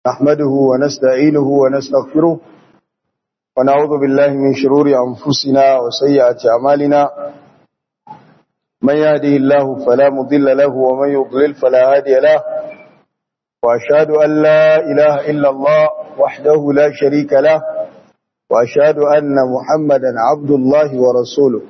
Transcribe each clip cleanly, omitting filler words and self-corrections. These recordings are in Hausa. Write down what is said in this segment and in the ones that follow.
نحمده ونستعينه ونستغفره ونعوذ بالله من شرور أنفسنا وسيئات أعمالنا من يهده الله فلا مضل له ومن يضلل فلا هادي له وأشهد أن لا إله إلا الله وحده لا شريك له وأشهد أن محمدا عبد الله ورسوله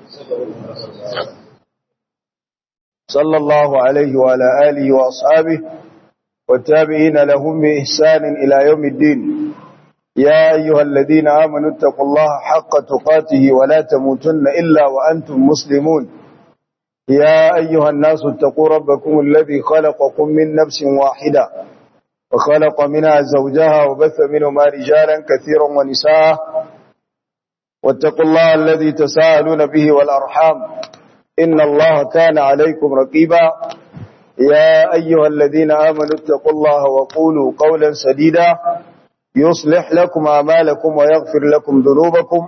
صلى الله عليه وعلى آله وأصحابه والتابعين لهم بإحسان إلى يوم الدين يا أيها الذين آمنوا اتقوا الله حق تقاته ولا تموتن إلا وأنتم مسلمون يا أيها الناس اتقوا ربكم الذي خلقكم من نفس واحدة وخلق منها زوجها وبث منهما رجالا كثيرا ونساء واتقوا الله الذي تساءلون به والأرحام إن الله كان عليكم رقيبا يا أيها الذين آمنوا اتقوا الله وقولوا قولا سديدا يصلح لكم أعمالكم ويغفر لكم ذنوبكم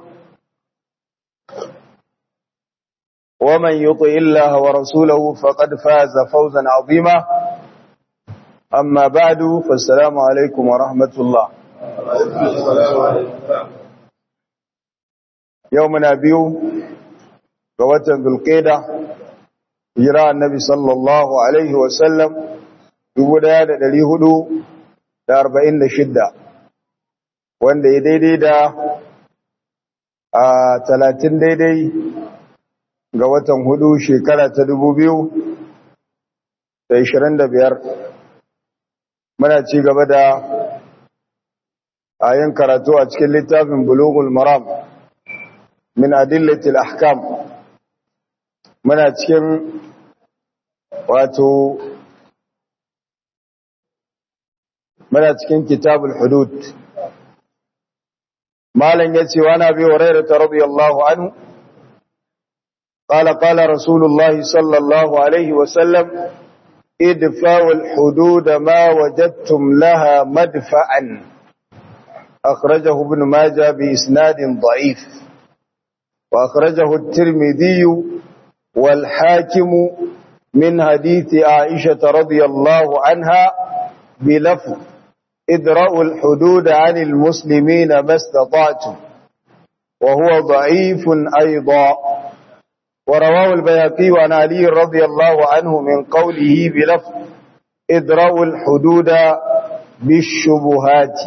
ومن يطع الله ورسوله فقد فاز فوزا عظيما أما بعد فالسلام عليكم ورحمة الله يومنا بيو قوة ذو القيدة hijira annabi sallallahu alaihi wasallam 1446 wanda ya daidai da 30 daidai ga watan 4 shekara ta 2025 muna ci gaba da ayin karatu a cikin littafin Bulughul Maram min adillatil ahkam muna cikin kitabul hudud malan yace wa nabi hurairah radiyallahu anhu qala rasulullahi sallallahu alaihi wasallam idfa'ul hudud ma wajadtum laha madfa'an akhrajahu ibn majah bi isnadin da'if wa akhrajahu at-tirmidhi والحاكم من حديث عائشة رضي الله عنها بلفظ ادرأوا الحدود عن المسلمين ما استطعتم وهو ضعيف أيضا ورواه البيهقي عن علي رضي الله عنه من قوله بلفظ ادرأوا الحدود بالشبهات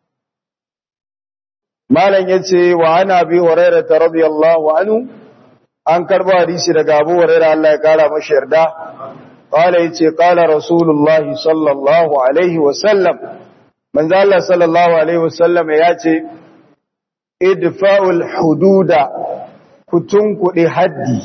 ما لن يتسي وعن أبي هريرة رضي الله عنه an karbo hadisi daga Abu Hurairah Allah ya kara mashi yarda qala yace qala Rasulullah sallallahu alaihi wasallam manzo Allah sallallahu alaihi wasallam yace idfa'ul hududa kutunkude haddi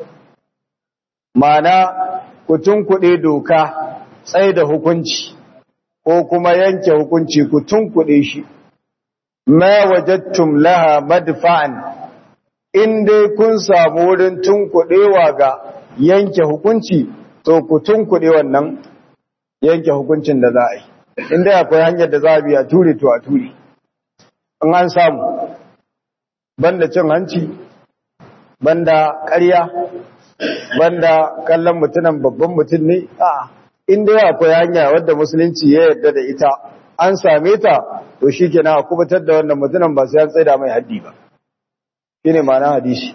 mana kutunkude doka tsaye da hukunci ko kuma yanke hukunci kutunkude shi ma wajadtum laha madfa'an in dai kun samu wurin tunkuɗewa ga yanke hukunci to ku tunkuɗe wannan yanke hukuncin da za a yi in dai akwai hanyar da za a biya ture to a ture in an samu banda cin hanci banda ƙarya banda kallon mutumin babban mutum ne a'a in dai akwai hanya wadda musulunci ya yarda da ita an same ta to shikenan a kubutar da wannan mutumin ba sai an tsaida mai haddi ba shine ma'ana hadisi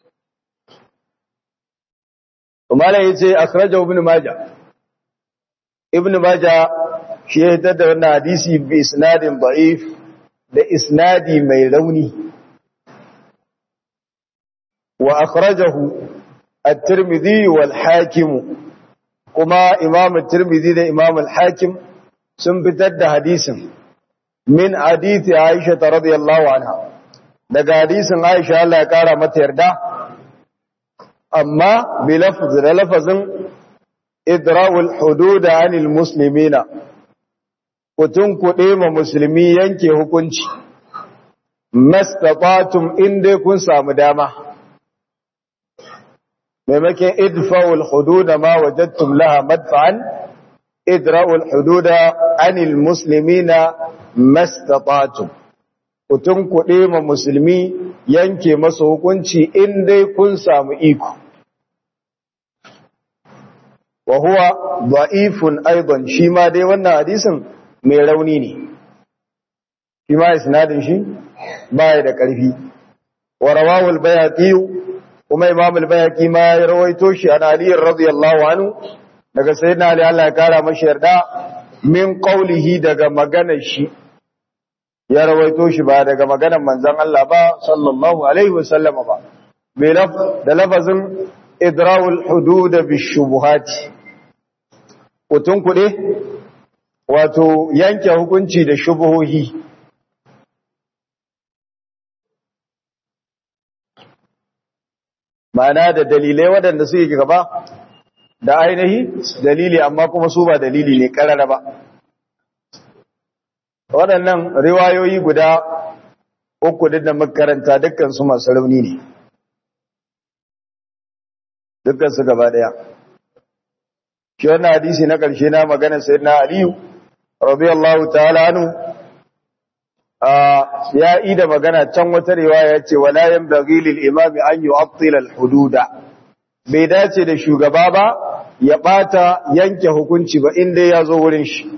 Umar yace akhrajahu ibn majah shi ya hitar da wannan hadisi bi isnadin da'if da isnadi mai rauni wa akhrajahu at-tirmidhi wal hakim kuma imam at-tirmidhi da imam al-hakim sun fitar da hadisin min hadisi aisha radhiyallahu anha daga hadisin Aisha Allah ya kara mata yarda amma bi lafazin idra'ul hudud 'anil muslimina kutun kuɗe ma musulmi yanke hukunci mastata'tum inda kun samu dama maimakon idfa'ul hudud ma wajadtum laha madfa'an idra'ul hudud 'anil muslimina mastata'tum kutun kuɗe ma musulmi yanke masa hukunci in dai kun samu iko wa huwa da'ifun aidan shi ma dai wannan hadisin mai rauni ne shi ma isnadin shi baya da ƙarfi wa rawahu al-bayhaqi kuma imam al-bayhaqi ma ya rawaito shi an ali radiyallahu anhu daga sayyidina ali Allah ya kara mashi yarda min qawlihi daga maganar shi ya rawaito shi ba daga maganar manzon Allah ba sallallahu alaihi wasallam ba da lafazin idrawul hudud bishubuhati kutun kuɗe wato yanke hukunci da shubuhohi ma'ana da dalilai waɗanda suke gaba da ainihi dalili amma kuma su ba dalili ne ƙarara ba waɗannan riwayoyi guda uku da makaranta dukkan su masu rauni ne dukkan su gaba ɗaya shi wannan hadisi na ƙarshe na maganar sayyidina aliyu radiyallahu ta'ala anhu ya yi da magana can wata riwaya ya ce wala yanbaghi lil imami an yu'attila al hududa bai dace da shugaba ba ya bata yanke hukunci ba inda ya zo wurin shi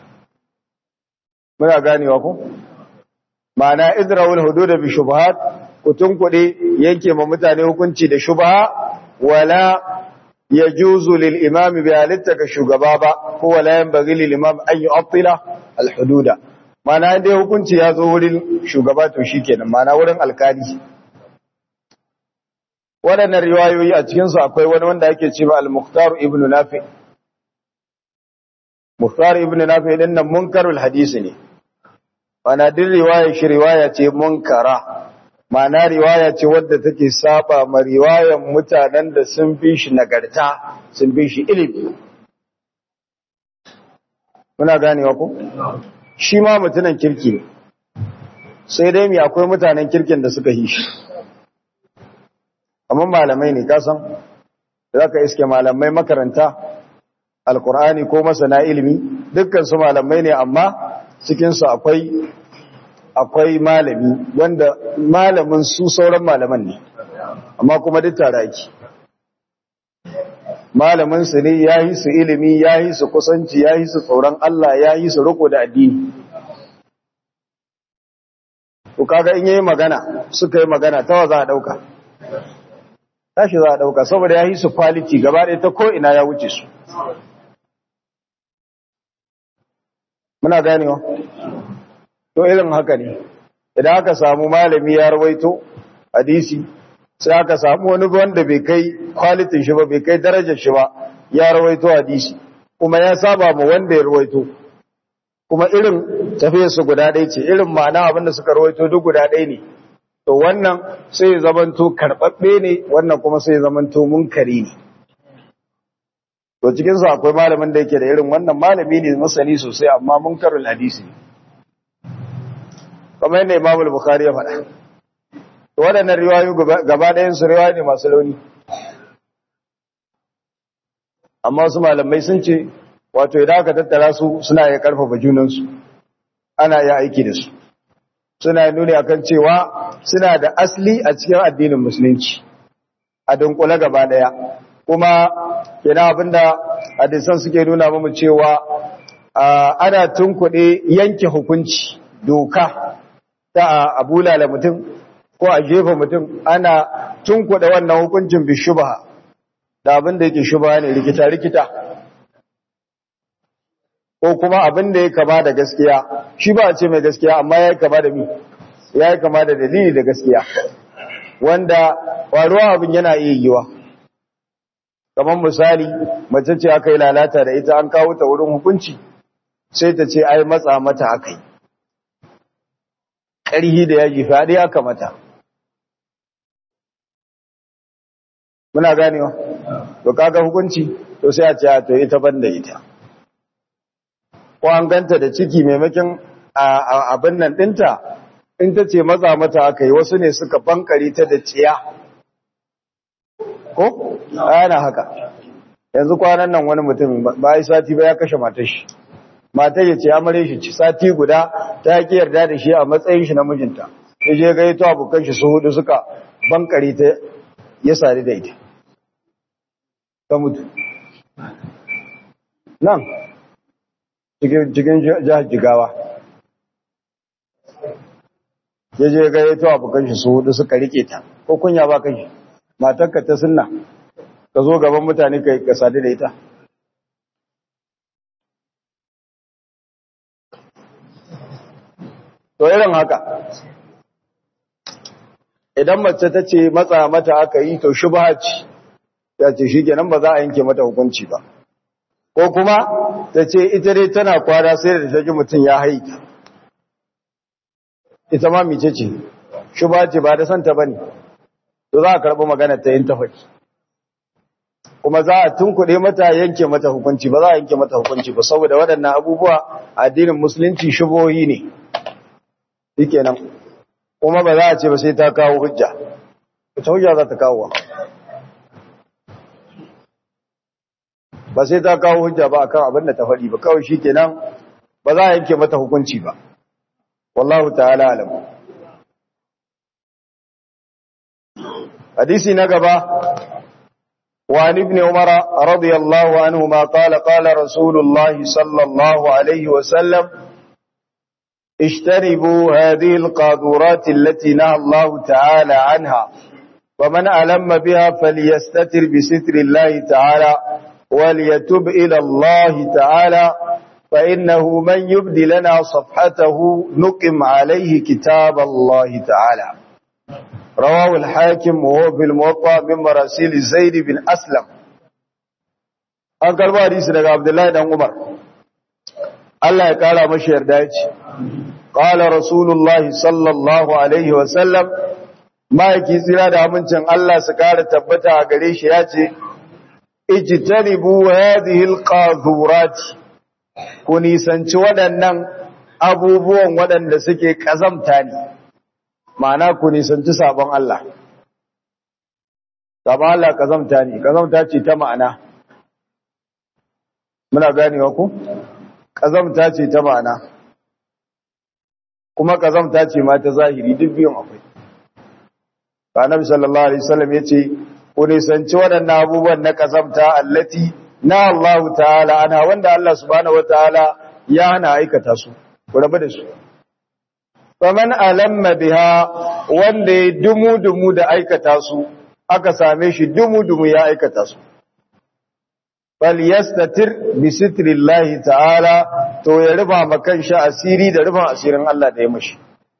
muna ganewa ko ma'ana idrawul hududa bi shubuhat kutun kuɗi yanke ma mutane hukunci da shubha wala yajuzu lil imami bi halittaka shugaba ba ko wala yanbaghi lil imam an yu'attila al hududa mana dai hukunci ya zo wurin shugaba to shikenan mana wurin alkali waɗannan riwayoyi a cikin su akwai wani wanda yake cewa al-Mukhtar ibn Nafi Mukhtar ibn Nafi din nan munkarul hadisi ne mana din riwaya shi riwaya ce munkara mana riwaya ce wadda take saba ma riwayan mutanen da sun fi shi nagarta sun fi shi ilimi muna ganewa ko shi ma mutunan kirki ne sai dai mai akwai mutanen kirkin da suka yi shi amma malamai ne kasan za ka iske malamai makaranta alkur'ani ko masana ilimi dukkan su malamai ne amma cikinsu akwai malami wanda malamin su sauran malaman ne amma kuma duk tare ake malamin su ne ya yi su ilimi ya yi su kusanci ya yi su tsoron Allah ya yi su riko da addini to kaga in yayi magana suka yi magana ta wa za a dauka tashi za a dauka saboda ya yi su quality gaba ɗaya ta ko ina ya wuce su muna ganewa to irin haka ne idan aka samu malami ya rawaito hadisi sai aka samu wani wanda bai kai kwalitin shi ba bai kai darajar shi ba ya rawaito hadisi kuma ya saba ma wanda ya rawaito kuma irin tafiyar su guda ɗaya ce irin ma'ana abinda suka rawaito duk guda ɗaya ne to wannan sai ya zamanto karɓaɓɓe ne wannan kuma sai ya zamanto munkari ne to cikin su akwai malamin da yake da irin wannan malami ne masani sosai amma munkarul hadisi kamar yadda Imam al-Bukhari ya faɗa waɗannan riwayoyi gaba ɗayan su riwayoyi ne masu launi amma wasu malamai sun ce wato idan aka tattara su suna iya karfafa junansu ana iya aiki da su suna nuni akan cewa suna da asli a cikin addinin musulunci a dunkule gaba ɗaya kuma yana abinda hadisan suke nuna mamu cewa ana tunkuɗe yanke hukunci doka ta a bulala mutum ko a jefa mutum ana tunkuɗa wannan hukuncin bi shubha da abin da yake shubha ne rikita ko kuma abin da ya kama da gaskiya shi ba a ce mai gaskiya amma ya kama da mi ya kama da dalili da gaskiya wanda waruwa abin yana iya yiwa kamar misali mace ce aka yi lalata da ita an kawo ta wurin hukunci sai ta ce ai matsa mata aka yi ƙarhi da yaji faɗi aka mata muna ganewa to kaga hukunci to sai a ce to ita banda ita ko an ganta da ciki maimakon abin nan dinta in ta ce maza mata aka yi wasu ne suka bankare ta da tsiya ko ana haka yanzu kwanan nan wani mutum ba yi sati ba ya kashe matar shi matar ya ce amare shi sati guda ta ki yarda da shi a matsayin shi na mijinta ya je ga ito abokan shi su hudu suka bankare ta ya sari da ita ta mutu nan cikin jihar Jigawa ya je ga yato abokan shi su hudu suka rike ta ko kunya ba kai matarka ta sunna ka zo gaban mutane kai ka sadu da ita to irin haka idan mace ta ce matsa mata aka yi to shubha ce ya ce shikenan ba za a yanke mata hukunci ba ko kuma ta ce ita dai tana kwara sai da ta ji mutum ya haita ita ma mice ce shubha ce ba da santa bane to za a karɓi magana ta yin tafaki kuma za a tunkuɗe mata yanke mata hukunci ba za a yanke mata hukunci ba saboda waɗannan abubuwa addinin musulunci shubohi ne shikenan kuma ba za a ce ba sai ta kawo hujja ita hujja za ta kawo ba sai ta kawo hujja ba akan abin da ta faɗi ba kawai shikenan ba za a yanke mata hukunci ba wallahu ta'ala alam hadisi na gaba وعن ابن عمر رضي الله عنهما قال قال رسول الله صلى الله عليه وسلم اجتنبوا هذه القاذورات التي نهى الله تعالى عنها ومن ألم بها فليستتر بستر الله تعالى وليتب إلى الله تعالى فإنه من يبدي لنا صفحته نقم عليه كتاب الله تعالى رواه الحاكم وهو في الموطأ من مراسيل زيد بن أسلم أنكر حديث daga Abdullahi dan Umar Allah ya kara mashi yarda yace qala rasulullahi sallallahu alaihi wa sallam maiki tsira da amincin Allah su kara tabbata a gare shi yace ijtanibu hadhihi alqazurat ku nisanci waɗannan abubuwan waɗanda suke kazamta ne ma'ana ku nisanci sabon Allah sabon Allah kazamta ne kazamta ce ta ma'ana muna ganewa ku kazamta ce ta ma'ana kuma kazamta ce ma ta zahiri duk biyun akwai Annabi sallallahu alaihi wasallam yace ku nisanci waɗannan abubuwan na kazamta allati na Allah ta'ala ana wanda Allah subhanahu wataala ya hana aikata su ku rabu da su faman alamma biha wanda ya dumu-dumu da aikata su aka same shi dumu-dumu ya aikata su falyastatir bi sitrillahi ta'ala to ya rufa makan shi asiri da rufin asirin Allah da ya mashi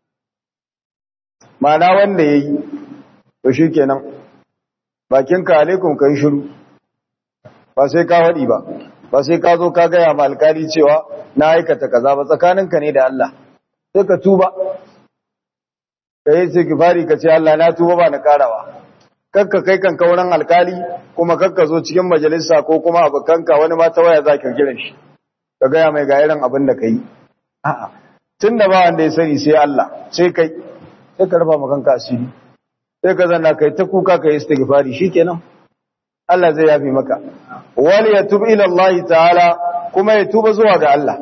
mana wanda yayi to shikenan bakin ka alaikum kai shiru ba sai ka wadi ba sai ka zo ka ga ya alkali cewa na aikata kaza ba tsakaninka ne da Allah sai ka tuba ka yi istighfari ka ce Allah na tuba ba na karawa kakka kai kanka wurin alkali kuma kakka zo cikin majalisa ko kuma abokanka wani ma ta waya za ka kiran shi ka gaya mai ga irin abin da ka yi a'a tunda ba wanda ya sani sai Allah sai kai sai ka rufa maka kanka asiri sai ka zanna kai ta kuka kai istighfari shikenan Allah zai yafi maka wal yatub ila Allah ta'ala kuma ya tuba zuwa ga Allah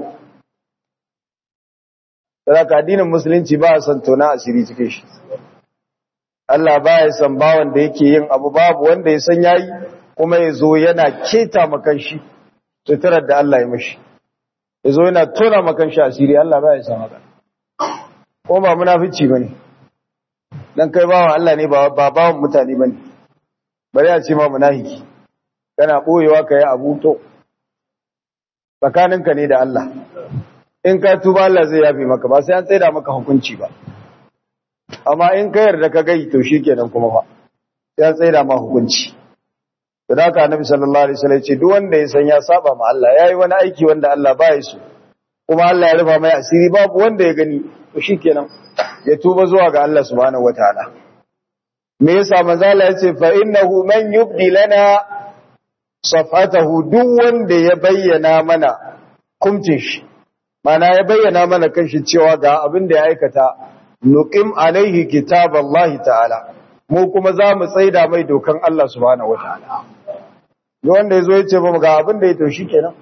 Saboda addinin musulunci ba a san tona asiri cikin shi. Allah ba ya san bawan da yake yin abu babu wanda ya san yayi kuma ya zo yana keta makan shi suturar da Allah ya mashi. Ya zo yana tona makan shi asiri Allah ba ya san haka. Ko ba munafici bane. Dan kai bawan Allah ne ba bawan mutane bane. Bari a ce ma munafiki. Kana boyewa kai abu to tsakaninka ne da Allah. In ka tuba Allah zai yafi maka ba sai an tsaida maka hukunci ba amma in ka yarda ka gai to shikenan kuma ba sai an tsaida ma hukunci to da haka Annabi sallallahu alaihi wasallam ce duk wanda ya san ya saba ma Allah yayi wani aiki wanda Allah ba ya so kuma Allah ya rufa mai asiri babu wanda ya gani to shikenan ya tuba zuwa ga Allah subhanahu wataala me yasa manzo Allah ya ce fa innahu man yubdi lana safatahu duk wanda ya bayyana mana kumcin shi mana ya bayyana mana kanshi cewa ga abin da ya aikata nuqim alaihi kitaballahi ta'ala mu kuma za mu tsaida mai dokan Allah subhanahu wataala duk wanda yazo ya ce ba ga abin da ya to shikenan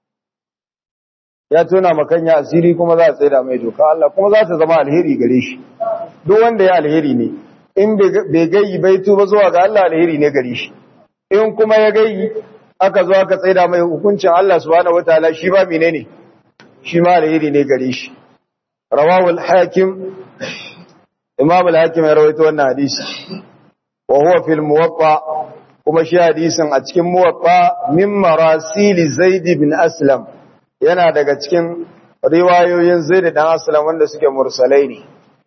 ya tona makanya asiri kuma za a tsaida mai dokan Allah kuma za ta zama alheri gare shi duk wanda ya alheri ne in bai gayi bai tuba zuwa ga Allah alheri ne gare shi in kuma ya gayi aka zo aka tsaida mai hukuncin Allah subhanahu wataala shi ba menene shi ma alheri ne gare shi rawahu al-hakim Imam al-Hakim ya rawaito wannan hadisi wa huwa fil Muwatta kuma shi hadisin a cikin Muwatta min marasil Zaid bin Aslam yana daga cikin riwayoyin Zaid dan Aslam wanda suke mursalai ne.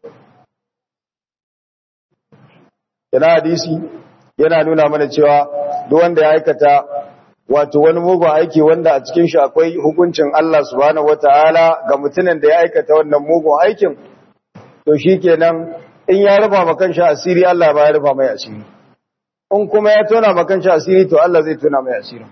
Yana hadisi yana nuna mana cewa duk wanda ya aikata wato wani mugun aiki wanda a cikin shi akwai hukuncin Allah subhanahu wataala ga mutumin da ya aikata wannan mugun aikin, to shikenan in ya rufa makan shi asiri Allah ba ya rufa mai asiri, in kuma ya tona makan shi asiri to Allah zai tona mai asiri.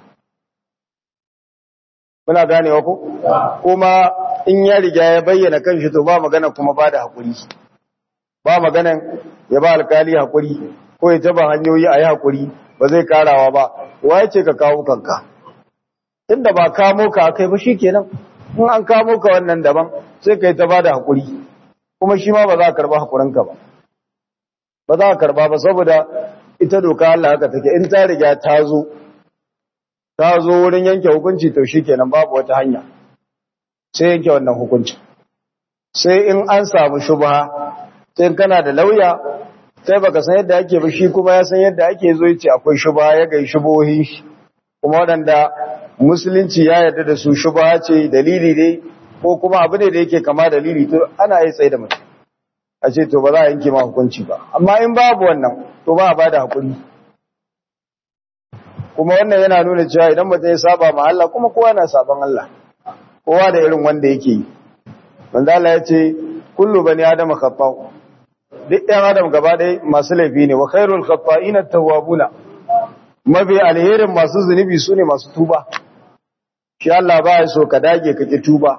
Muna ganewa ko? Kuma in ya riga ya bayyana kanshi to ba magana kuma ba da hakuri, ba maganan ya ba alkali hakuri ko ya taba hanyoyi a yi hakuri, ba zai karawa ba. Waye ce ka kawo kanka? Inda ba kamo ka kai ba shikenan, in an kamo ka wannan daban sai kai ta bada hakuri, kuma shi ma ba za ka karba hakurinka ba, ba za ka karba ba, saboda ita doka Allah haka take, in ta riga ta zo wurin yanke hukunci to shikenan babu wata hanya sai yanke wannan hukunci. Sai in an samu shubha, sai kana da lauya sai baka san yadda ake ba, shi kuma ya san yadda ake, zo yace akwai shubha, ya gai shubohin shi kuma waɗanda musulunci ya yarda da su, shubha ce dalili ne ko kuma abu ne da yake kama dalili, to ana yi tsaye da mutum a ce to ba za a yanke ma hukunci ba. Amma in babu wannan to ba a bada hakuri. Kuma wannan yana nuna cewa idan mutum ya saba ma Allah, kuma kowa na saban Allah, kowa da irin wanda yake yi. Manzo Allah ya ce kullu bani adama khata'u, duk ɗan adam gaba ɗaya masu laifi ne, wa khairul khata'ina tawwabuna, mafi alherin masu zunubi su ne masu tuba. Shi Allah ba ya so ka dage ka ki tuba,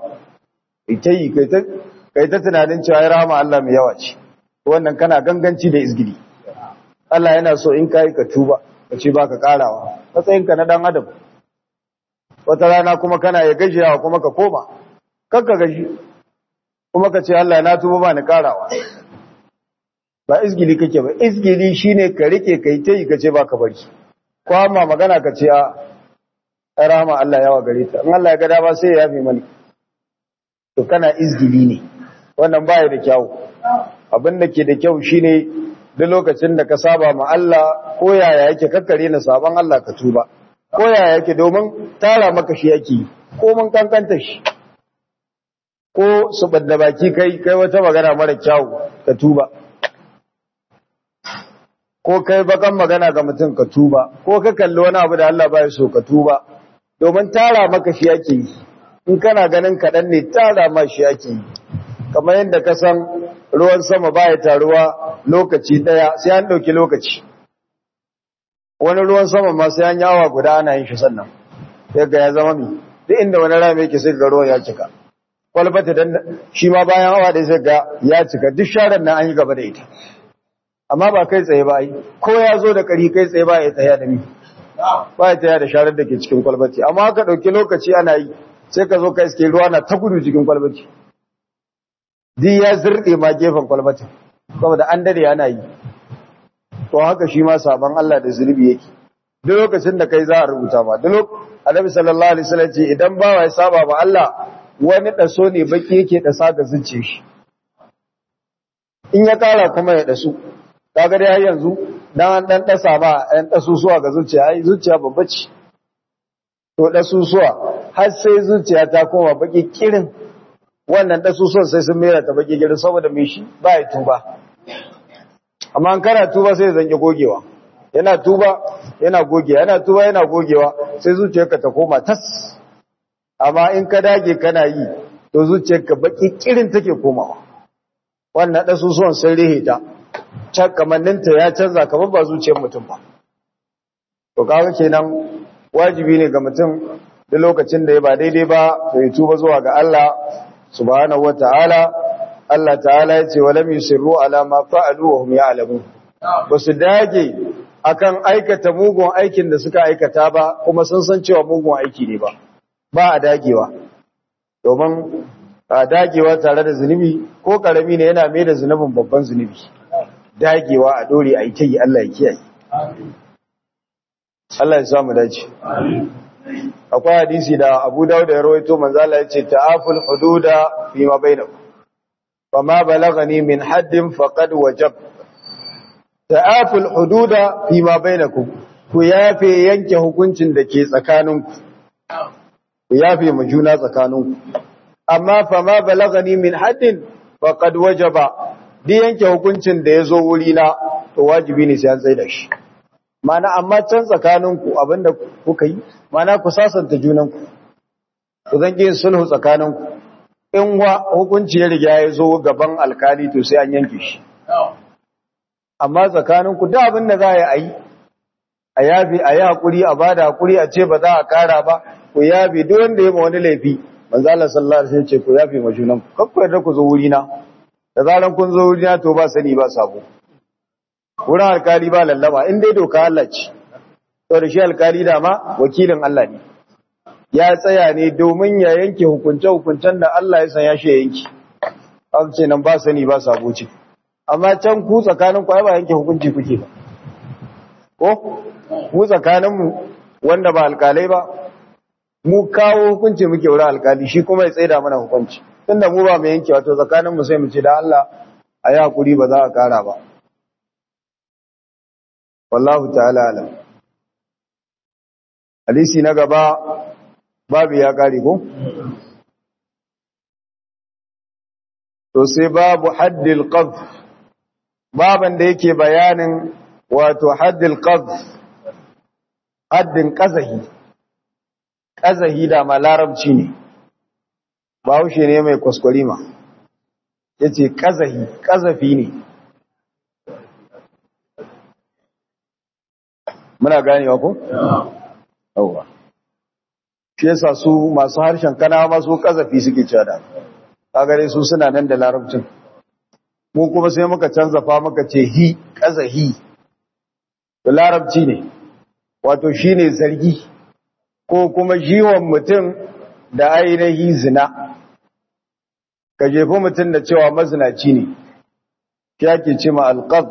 kai ta tunanin cewa ya rahama Allah mai yawa ce, wannan kana ganganci da izgili. Allah yana so in kai ka tuba, ka ce ba ka karawa, matsayinka na ɗan adam. Wata rana kuma kana ya gajiyawa kuma ka koma, kakka gaji, kuma ka ce Allah na tuba ba ni karawa. Ba izgili kake ba, izgili shine ka rike kai tayi kace baka bari, kwama magana kace a rahama Allah yawa gare ta, in Allah ya ga dama sai ya yafe mani, to kana izgili ne, wannan baya da kyau. Abin da ke da kyau shine duk lokacin da ka saba ma Allah, ko yaya yake kakkare na saban Allah ka tuba, ko yaya yake, domin tara maka shi yake, ko mun kankanta shi, ko su badda baki kai wata magana mara kyau ka tuba, ko kai bakan magana ga mutum ka tuba, ko ka kalli wani abu da Allah baya so ka tuba, domin tara maka shi yake yi. In kana ganin kaɗan ne, tara ma shi yake yi. Kamar yadda ka san ruwan sama baya taruwa lokaci ɗaya, sai an ɗauki lokaci. Wani ruwan sama ma sai an yi awa guda ana yin shi sannan, sai ga ya zama mi, duk inda wani rami yake sai ga ruwan ya cika. Kwalbata dan shi ma bayan awa da sai ga ya cika, duk sharan nan an yi gaba da ita. Amma ba kai tsaye ba ai, ko ya zo da kari kai tsaye ba ya tsaya da ni, ba ya tsaya da sharar da ke cikin kwalbati. Amma ka ɗauki lokaci ana yi, sai ka zo ka iske ruwa na ta gudu cikin kwalbati, di ya zirɗe ma gefen kwalbatin, saboda an dade ana yi. To haka shi ma saban Allah da zunubi yake, duk lokacin da kai za a rubuta ma. Annabi sallallahu alaihi wasallam ce idan bawa ya saba ba Allah, wani ɗaso ne baki yake ɗasa ga zuciya shi, in ya ƙara kuma ya ɗasu. Kaga dai yanzu dan an dasa ba ɗan ɗasusuwa ga zuciya, ai zuciya babba ce, to ɗasusuwa har sai zuciya ta koma baki kirin, wannan ɗasusuwan sai sun mera ta baki kirin, saboda mai shi ba ya tuba. Amma an kana tuba sai zange gogewa, yana tuba yana gogewa, yana tuba yana gogewa, sai zuciyarka ta koma tas. Amma in ka dage kana yi, to zuciyarka baki kirin take komawa, wannan ɗasusuwan sun rihe ta, kamanninta ya canza kamar ba zuciyar mutum ba. To kaga kenan wajibi ne ga mutum da lokacin da ya ba daidai ba to ya tuba zuwa ga Allah subhanahu wataala. Allah ta'ala ya ce walam yusirru ala ma fa'alu wa hum ya'lamun, ba su dage akan aikata mugun aikin da suka aikata ba, kuma sun san cewa mugun aiki ne ba a dagewa, domin a dagewa tare da zunubi ko karami ne yana mai da zunubin babban zunubi. Dagewa a dore a yi ta yi, Allah ya kiyaye. Allah ya samu dace. Akwai hadisi da Abu Dawud ya rawaito, manzo Allah ya ce ta'aful hududa fi ma bainakum, fama balagani min haddin faqad wajab ta'aful hududa fi ma bainakum ku yafe yanke hukuncin da ke tsakaninku ku yafe mu juna tsakaninku amma fama balagani min haddin faqad wajaba di yanke hukuncin da yazo wuri na to wajibi ne sai an tsaya da shi mana amma can tsakaninku abinda kuka yi mana ku sasanta junanku ku zan yin sulhu tsakaninku in hukunci ya riga ya zo gaban alkali to sai an yanke shi amma tsakaninku da abin da za a yi a yafi a yi haƙuri a ba da haƙuri a ce ba za a ƙara ba ku yafi duk wanda ya ma wani laifi manzo Allah sallallahu alaihi wasallam ce ku yafi ma junan ku kakku yarda ku zo wuri na da zaran kun zo wuri na to ba sani ba sabo wurin alkali ba lallaba in dai doka Allah ce to da shi alkali da ma wakilin Allah ne ya tsaya ne domin ya yanke hukunce-hukuncen da Allah ya sanya shi ya yanki an ce nan ba sani ba sabo ce amma can ku tsakanin ku ai ba yanke hukunci kuke ba ko mu tsakaninmu wanda ba alkalai ba mu kawo hukunci muke wurin alkali shi kuma ya tsaida mana hukunci tunda mu ba mu yanke wato tsakaninmu sai mu ce da Allah a yi hakuri ba za a kara ba wallahu ta'ala alam hadisi na gaba babu ya kare ko to sai babu haddil qadh baban da yake bayanin wato haddil qadh haddin qazahi da ma larabci ne bahaushe ne mai kwaskwarima yace qazafi ne muna ganewa ko yawa shi yasa su masu harshen kana masu qazafi suke cewa da kaga dai su suna nan da larabcin mu kuma sai muka canza fa muka ce qazahi da larabci ne wato shine zargi ko kuma jiwon mutum da ainihi zina ka jefi mutum da cewa mazinaci ne ya ke ce ma alqadh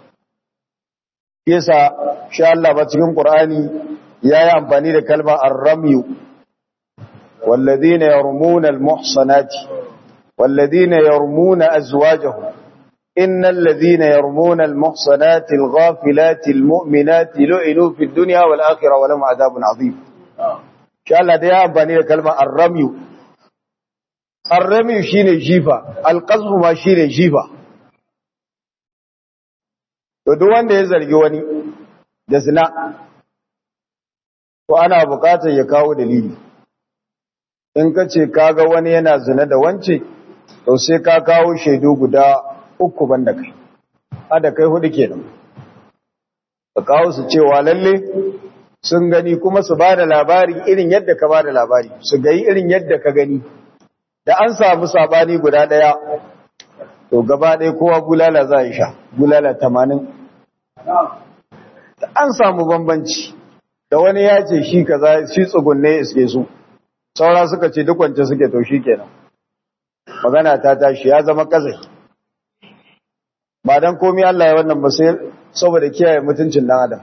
yasa sha Allah ba cikin Qur'ani yayi amfani da kalma ar-ramyu walladhina yarmuna al-muhsanati walladhina yarmuna azwajahum innal ladhina yarmuna al-muhsanati al-ghafilati al-mu'minati lu'inu fid dunya wal akhirah wa lahum adhabun 'adhim sha Allah da yayi amfani da kalma ar-ramyu ar-ramyu shine jifa al-qazfu ma shine jifa to duk wanda ya zargi wani da zina to ana bukatar ya kawo dalili in ka ce kaga wani yana zina da wance to sai ka kawo shaidu guda 3 banda kai hada kai 4 kenan ka kawo su cewa lalle sun gani kuma su bada labari irin yadda ka bada labari su gayi irin yadda ka gani da an samu sabani guda daya to gaba ɗaya kowa bulala za a sha bulala 80 an samu bambanci da wani ya ce shi kaza shi tsugunne iske su saura suka ce duk wance suke to shi kenan magana ta tashi ya zama kazai ba dan komai Allah ya wannan ba sai saboda kiyaye mutuncin dan adam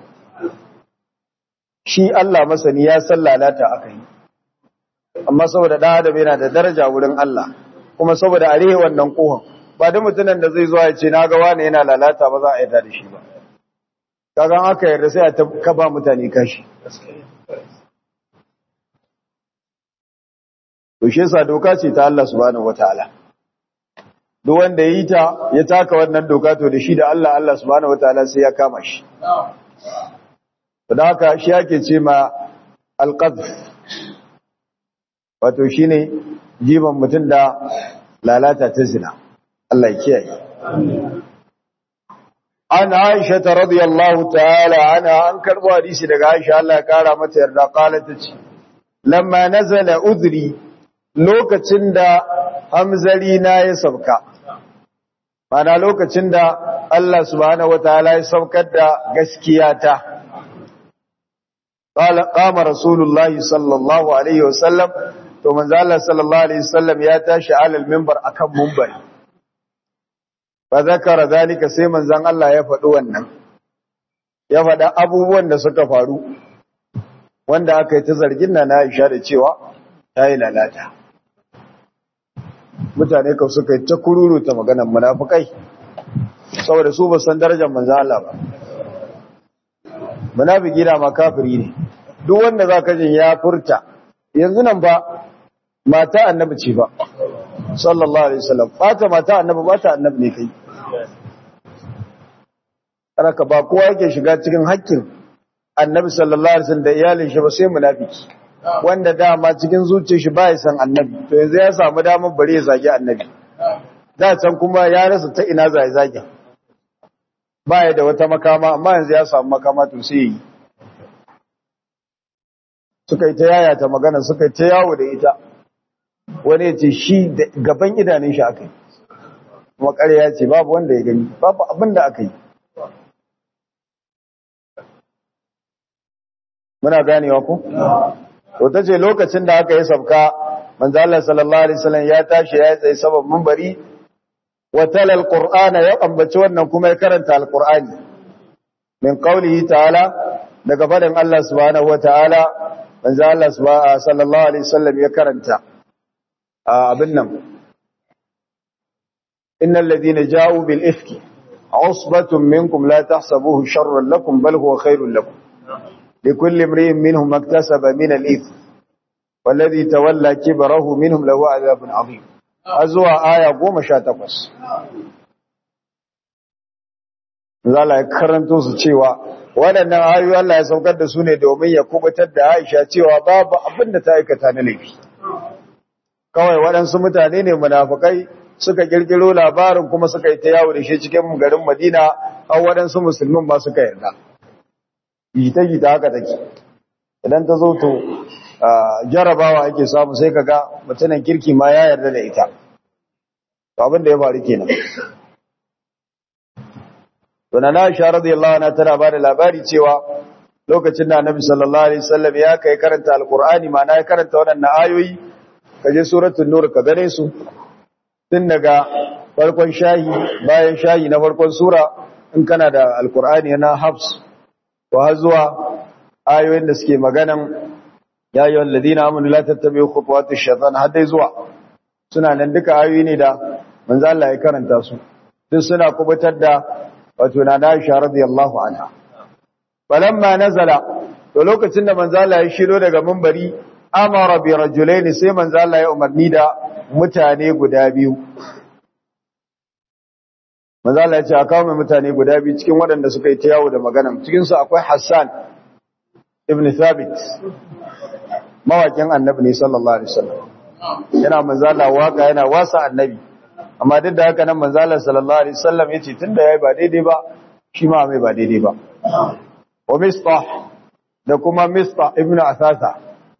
shi Allah masani ya san lalata akai amma saboda dan adam yana da daraja wurin Allah kuma saboda arewa wannan kohon ba da mutunan da zai zo ya ce naga wani yana lalata ba za a yarda da shi ba kaga aka yarda sai a kaba mutane kashi to shi yasa doka ce ta Allah subhanahu wataala duk wanda yi ta ya taka wannan doka to da shi da Allah subhanahu wataala sai ya kama shi to da haka shi yake ce ma alqadh wato shine jiban mutun da lalata ta zina Allah ya kiyaye amin an Aisha radiyallahu ta'ala anha an karbo hadisi daga Aisha Allah ya kara mata yarda qalat tace lamma nazala udri lokacin da hamzari na ya sauka mana lokacin da Allah subhanahu wataala ya saukar da gaskiya ta qama rasulullahi sallallahu alaihi wasallam to manzo Allah sallallahu alaihi wasallam ya tashi alal minbar akan minbari fa zakara zalika sai manzon Allah ya faɗi wannan ya faɗa abubuwan da suka faru wanda aka yi ta zargin na Aisha da cewa ta yi lalata mutane ka suka yi ta kururuta maganar munafikai saboda su ba san darajar manzo Allah ba. Munafiki da makafiri ne. Duk wanda zaka jin ya furta yanzu nan ba mata annabi ce ba sallallahu alaihi wasallam, fata mata annabi ba ta annabi ne kai. Karaka ba kowa yake shiga cikin haƙƙin annabi sallallahu alaihi wasallam da iyalin shi ba sai munafiki wanda dama cikin zuciyar shi ba ya san annabi, to yanzu ya samu damar bare ya zagi annabi. Da can kuma ya rasa ta ina zai zagi, ba ya da wata makama, amma yanzu ya samu makama to sai yi. Suka yi ta yayata magana, suka yi ta yawo da ita. Wani ya ce shi gaban idanun shi aka yi, kuma ƙarya ce babu wanda ya gani, babu abin da aka yi. Muna ganewa ku? To ta ce lokacin da aka yi sabka, manzo Allah sallallahu alaihi wasallam ya tashi ya tsaye saban minbari wa talal qur'ana, ya ambaci wannan kuma ya karanta alqur'ani min qawlihi ta'ala, daga fadin Allah subhanahu wa ta'ala. Manzo Allah sallallahu alaihi wasallam ya karanta abin nan, innal ladina ja'u bil ifki usbatun minkum la tahsabuhu sharran lakum bal huwa khairun lakum likulli imrin minhum maktasaba min al ithm walladhi tawalla kibrahu minhum lahu adhabun adhim. Azwa aya 18. Allah ya karanto su cewa waɗannan ayoyi Allah ya saukar da su ne domin ya kubutar da Aisha cewa babu abin da ta aikata na laifi. Kawai waɗansu mutane ne munafukai suka kirkiro labarin kuma suka yi ta yawo da shi cikin garin Madina, har waɗansu musulmin ba suka yarda. Gita haka take. Idan ta zo to jarabawa ake samu, sai kaga mutanen kirki ma ya yarda da ita. Abin da ya faru kenan. Tunan Aisha radiyallahu anha tana ba da labari cewa lokacin da Annabi sallallahu alaihi wasallam ya kai karanta alqur'ani, ma na ya karanta waɗannan ayoyi, kaje suratul nur ka gane su tun daga farkon shayi, bayan shayi na farkon sura in kana da alqur'ani na Hafs, to har zuwa ayoyin da suke maganan ya ayyuhal ladina amanu la tattabi'u khutuwatish shaitan, har dai zuwa suna nan duka ayoyi ne da manzo Allah ya karanta su, duk suna kubutar da wato na Aisha radiyallahu anha. Falamma nazala, to lokacin da manzo Allah ya shiro daga minbari, amara bi rajulaini, sai manzo Allah ya umarni da mutane guda biyu. Manzo Allah ya ce a kawo mai mutane guda biyu cikin waɗanda suka yi ta yawo da magana. Cikin su akwai Hassan ibn Thabit, mawakin annabi ne sallallahu alaihi wasallam. Yana manzo Allah waka, yana wasa annabi. Amma duk da haka nan manzo Allah sallallahu alaihi wasallam yace tunda yayi ba daidai ba, shi ma mai ba daidai ba. Wa Mistah, da kuma Mistah ibn Asasa,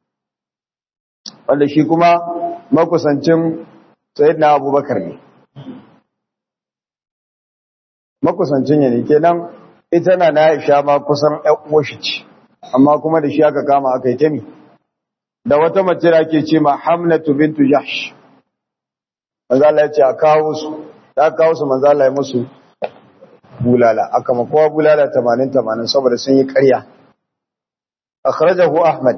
wanda shi kuma makusancin Sayyidina Abubakar ne. Makusancin ne kenan, ita na Aisha ma kusan ƴan uwar shi ce, amma kuma da shi aka kama aka yi tami. Da wata mace da ake ce ma Hamnatu bintu Jahsh. Manzo Allah ya ce a kawo su, da kawo su manzo Allah ya musu bulala, aka makowa bulala 80 saboda sun yi ƙarya. Akhrajahu Ahmad.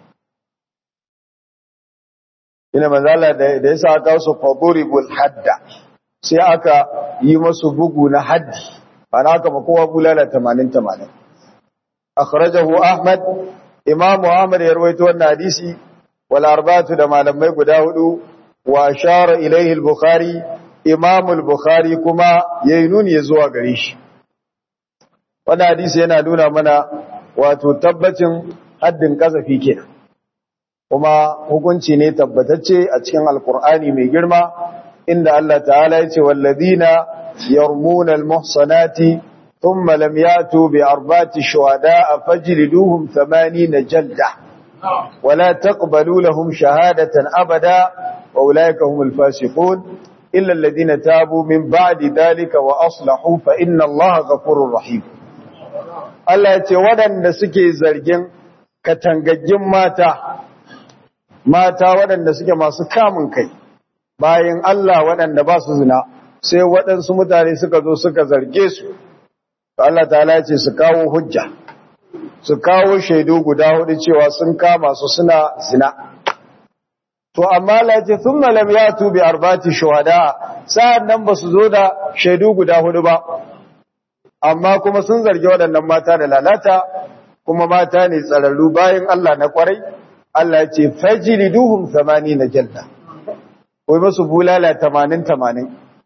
Ina manzo Allah da yasa aka kawo su faduribul hadda, sai aka yi musu bugu na haddi, ana aka makowa bulala 80. Akhrajahu Ahmad. Imam Ahmad ya rawaito wannan hadisi wal arba'atu da malamai guda hudu, wa ashara ilayhi al-Bukhari, Imam al-Bukhari kuma yayi nuni zuwa gare shi. Wannan hadisi yana nuna mana wato tabbacin haddin kasafi kenan, kuma hukunci ne tabbatacce a cikin Alkur'ani mai girma, inda Allah ta'ala ya ce walladina yarmuna al-muhsanati thumma lam yatu bi arba'ati shuhada'a fajliduhum 80 jalda ولا تقبلوا لهم شهادة أبدا وأولئك هم الفاسقون إلا الذين تابوا من بعد ذلك وأصلحوا فإن الله غفور رحيم. Allah ya ce waɗanda suke zargin katangaggen mata waɗanda suke masu kamun kai bayan Allah waɗanda ba su zina, sai waɗansu mutane suka zo suka zarge su, Allah ta'ala ya ce su kawo hujja, su kawo shaidu guda hudu cewa sun kama su suna zina. to amma Allah ya ce thumma lam yatu bi arba'ati shuhada sa'an nan basu zo da shaidu guda hudu ba amma kuma sun zargi waɗannan mata da lalata kuma mata ne tsararru bayan Allah na kwarai Allah ya ce fajliduhum 80 jalda ko musu bulala 80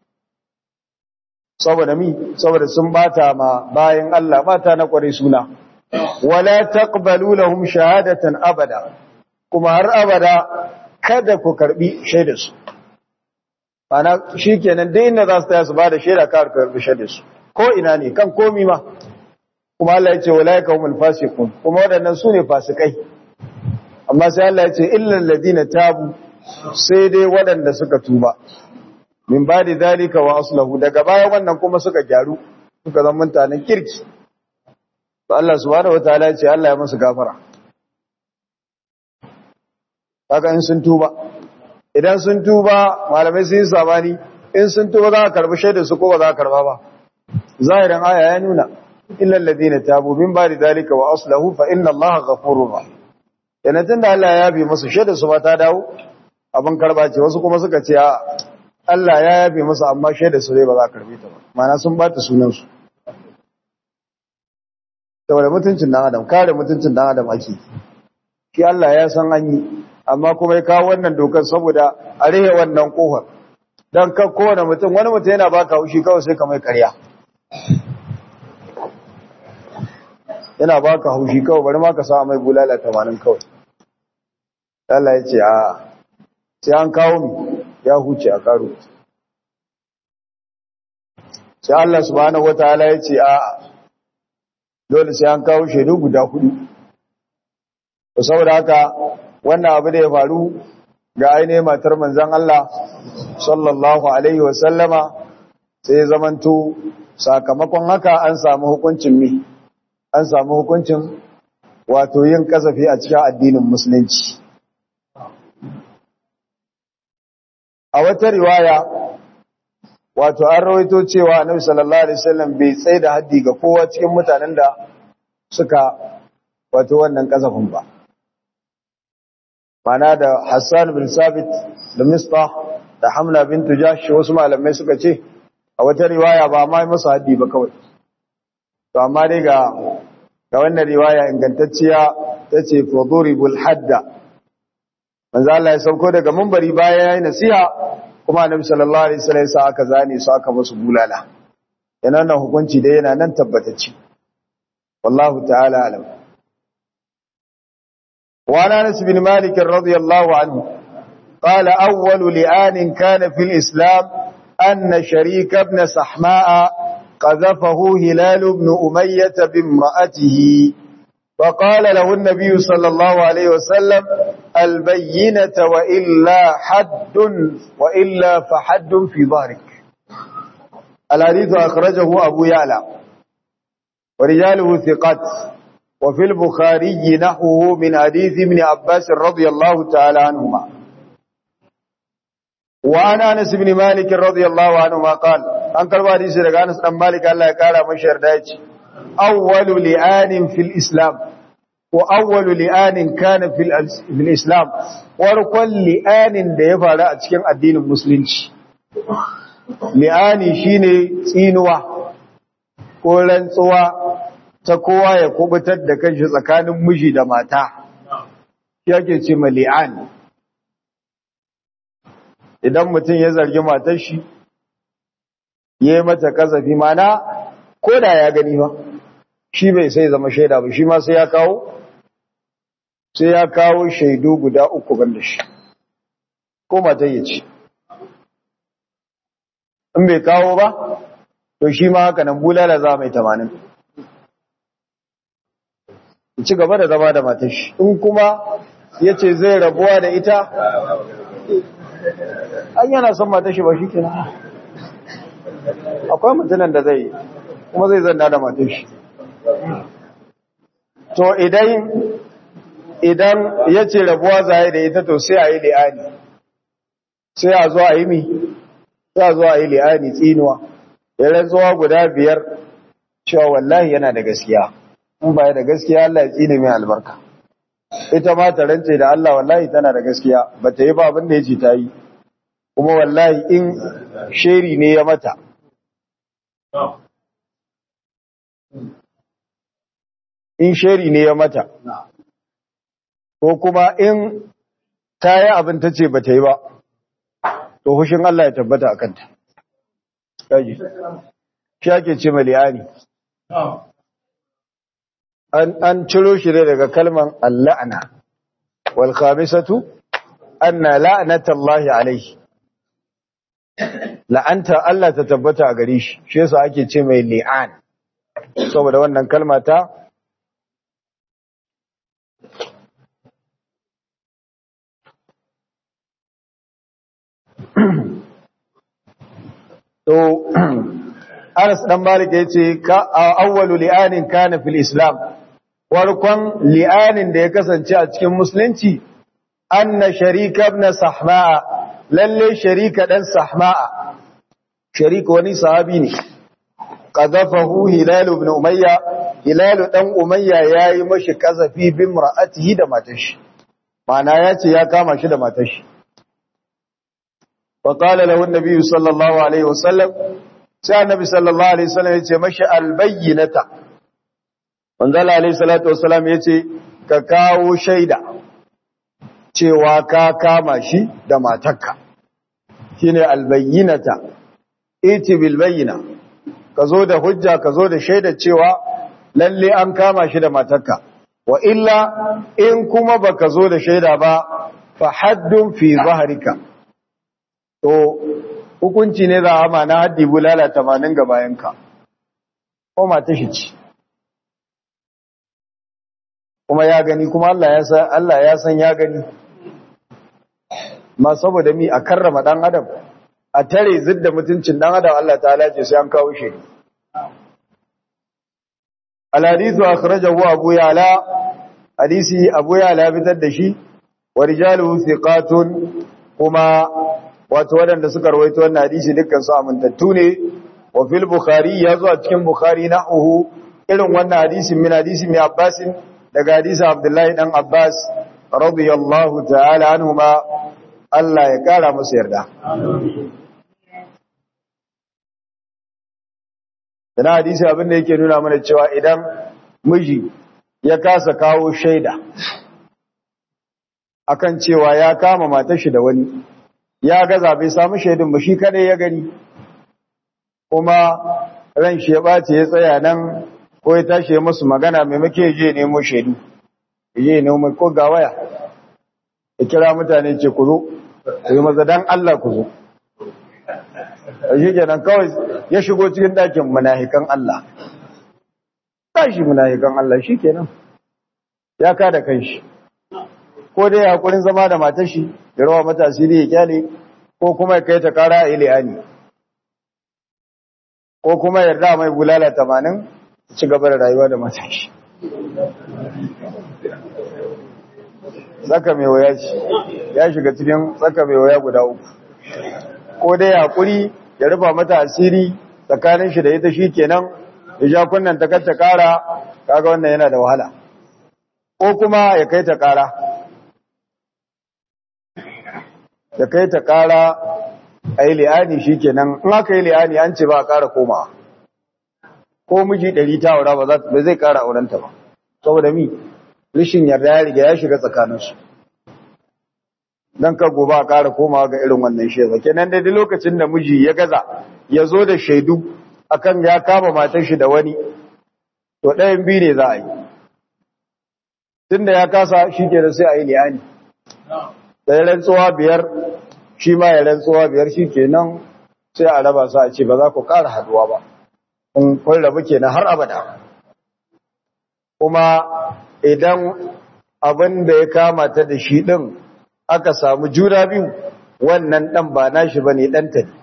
saboda sun bata ma bayan Allah mata na kwarai suna wala taqbalu lahum shahadatan abada kuma har abada kada ku karbi shaidar su ana shikenan dai inda za su tsaya su bada shaida ka karbi shaidar su ko ina ne kan komi ma kuma Allah ya ce walaika humul fasiqun kuma wadannan su ne fasikai amma sai Allah ya ce illal ladina tabu sai dai wadanda suka tuba min ba'di zalika wa aslahu daga baya wannan kuma suka gyaru suka zama mutanen kirki to Allah subhanahu wataala ya ce Allah ya musu gafara kaga in sun tuba idan sun tuba malamai sun yi sabani in sun tuba za ka karbi shaidar su ko ba za ka karba ba zahirin aya ya nuna illal ladina tabu min ba'di zalika wa aslahu fa inna Allaha ghafurur rahim yana tunda Allah ya yabe musu shaidar su ba ta dawo abin karba ce wasu kuma suka ce Allah ya yabe musu amma shaidar su dai ba za ka karbe ta ba ma'ana sun bata sunan su saboda mutuncin dan adam kare mutuncin dan adam ake shi Allah ya san an yi amma kuma ya kawo wannan dokar saboda a rihe wannan kofar dan kan kowane mutum wani mutum yana baka haushi kawai sai ka mai ƙarya yana baka haushi kawai bari ma ka sa mai bulala 80 kawai Allah ya ce sai an kawo mi ya huce a karo sai Allah subhanahu wataala ya ce dole sai an kawo shaidu guda 4 to saboda haka wannan abu da ya faru ga ainihin matar manzon Allah sallallahu alaihi wasallama sai zamanto sakamakon haka an samu hukuncin wato yin kasafi a cikin addinin musulunci a wata riwaya wato an rawaito cewa Annabi sallallahu alaihi wasallam bai tsaye da haddi ga kowa cikin mutanen da suka wato wannan kasafin ba mana da Hassan bin Sabit da Mistah da Hamla bint Jahsh wasu malamai suka ce a wata riwaya ba ma masa haddi ba kawai to amma dai ga wannan riwaya ingantacciya tace faduribul hadda manzo Allah ya sauko daga minbari bayan yayin nasiha kuma Annabi sallallahu alaihi wasallam sa aka zane su aka musu bulala yana nan hukunci da yana nan tabbatacce wallahu ta'ala alam وعن أنس بن مالك رضي الله عنه قال أول لآن كان في الإسلام أن شريك بن سحماء قذفه هلال بن أمية بامرأته فقال له النبي صلى الله عليه وسلم البينة وإلا فحد في ظهرك الحديث أخرجه أبو يعلى ورجاله ثقات وفي البخاري نحوه من حديث ابن عباس رضي الله تعالى عنهما وعن أنس بن مالك رضي الله عنهما قال أنكر حديث daga Anas dan Malik Allah ya kara masa yarda yace awwalu li'anin fil islam wa awwalu li'anin kana fil islam warqal li'anin da ya faru a cikin addinin musulunci li'ani shine tsinuwa ko rantsuwa ta kowa ya kubutar da kanshi tsakanin miji da mata yake ce mali'an idan mutum ya zargi matar shi yayi mata kazafi mana koda ya gani ba shi bai sai zama shaida ba shi ma sai ya kawo shaidu guda 3 banda shi ko matar ya ce in bai kawo ba to shi ma haka nan bulala za mai 80 ci gaba da zama da matar shi in kuma yace zai rabuwa da ita an yana son matar shi ba shi kenan akwai mutunan da zai kuma zai zanna da matar shi to idan yace rabuwa zai da ita to sai a yi li'ani sai a zo a yi sai a zo a yi li'ani tsinuwa ya rantsuwa guda 5 cewa wallahi yana da gaskiya in baya da gaskiya Allah ya tsine mai albarka ita ma ta rance da Allah wallahi tana da gaskiya ba ta yi ba abin da ya ce ta yi kuma wallahi in sheri ne ya mata in sheri ne ya mata ko kuma in ta yi abin ta ce ba ta yi ba to hushin Allah ya tabbata a kanta kaji shi ake ce maliyani an ciro shi ne daga kalman alla'ana wal khamisatu anna la'natallahi alayhi la'anta Allah ta tabbata a gare shi shi yasa ake ce mai li'an saboda wannan kalma ta to Anas dan Malik yace ka awwalu li'anin kana fil Islam warkon li'anin da ya kasance a cikin musulunci anna sharika ibn sahma'a lalle sharika dan sahma'a sharika wani sahabi ne qadafahu hilal ibn umayya hilal dan umayya yayi mashi kazafi bi mar'atihi da matashi mana yace ya kama shi da matashi fa qala lahu an-nabi sallallahu alaihi wasallam sai annabi sallallahu alaihi wasallam yace mashi al-bayyinata manzala alaihi salatu wasallam yace ka kawo shaida cewa ka kama shi da matarka shine al-bayyinata iti bil bayyina ka zo da hujja ka zo da shaida cewa lalle an kama shi da matarka wa illa in kuma baka zo da shaida ba fa haddun fi zahrika to hukunci ne za a ma na haddi bulala 80 ga bayanka ko mata shi ce kuma ya gani kuma Allah ya san ya gani ma saboda mi a karrama dan adam a tare zidda mutuncin dan adam Allah ta'ala ce sai an kawo shi al-hadithu akhrajahu Abu Ya'la hadisi Abu Ya'la fitar da shi wa rijaluhu thiqatun kuma wato wadanda suka rawaito wannan hadisi dukkan su amintattu ne wa fil Bukhari ya zo a cikin Bukhari nahu irin wannan hadisi min hadisi mai Abbas daga hadisi Abdullahi dan Abbas radiyallahu ta'ala anhuma Allah ya kara musu yarda Dana hadisi abin da yake nuna mana cewa idan miji ya kasa kawo shaida akan cewa ya kama matar shi da wani ya gaza bai samu shaidun ba shi kadai ya gani kuma ran shi ya bace ya tsaya nan ko ya tashi ya musu magana maimake ya je nemo shaidu ya je nemo ko ga waya ya kira mutane ce ku zo ku yi maza dan Allah ku zo shi kenan kawai ya shigo cikin ɗakin munafikan Allah tashi munafikan Allah shi kenan ya kada kanshi ko dai hakurin zama da matar shi ya rawa mata asiri ya kyale ko kuma ya kai ta kara a iliyani ko kuma yarda mai bulala 80 ci gaba da rayuwa da matar shi tsaka mai waya ce ya shiga cikin tsaka mai waya guda uku ko dai hakuri ya rufa mata asiri tsakanin shi da ita shi kenan ya ja kunnan ta kanta kara kaga wannan yana da wahala ko kuma ya kai ta kara a yi li'ani shi kenan in aka yi li'ani an ce ba a kara komawa ko miji 100 ta aura ba zai kara aurenta ba saboda mi rishin yarda ya riga ya shiga tsakaninsu don ka gobe a kara komawa ga irin wannan sheza kenan daidai lokacin da miji ya gaza ya zo da shaidu akan ya kama matar shi da wani to ɗayan biyu ne za a yi tunda ya kasa shi ke da sai a yi liyani da ya rantsuwa 5 shi ma ya rantsuwa 5 shi kenan sai a raba su a ce ba za ku ƙara haduwa ba in kun rabu kenan har abada kuma idan abin da ya kama ta da shi ɗin aka samu juna biyu wannan ɗan ba nashi ba ne ɗanta ne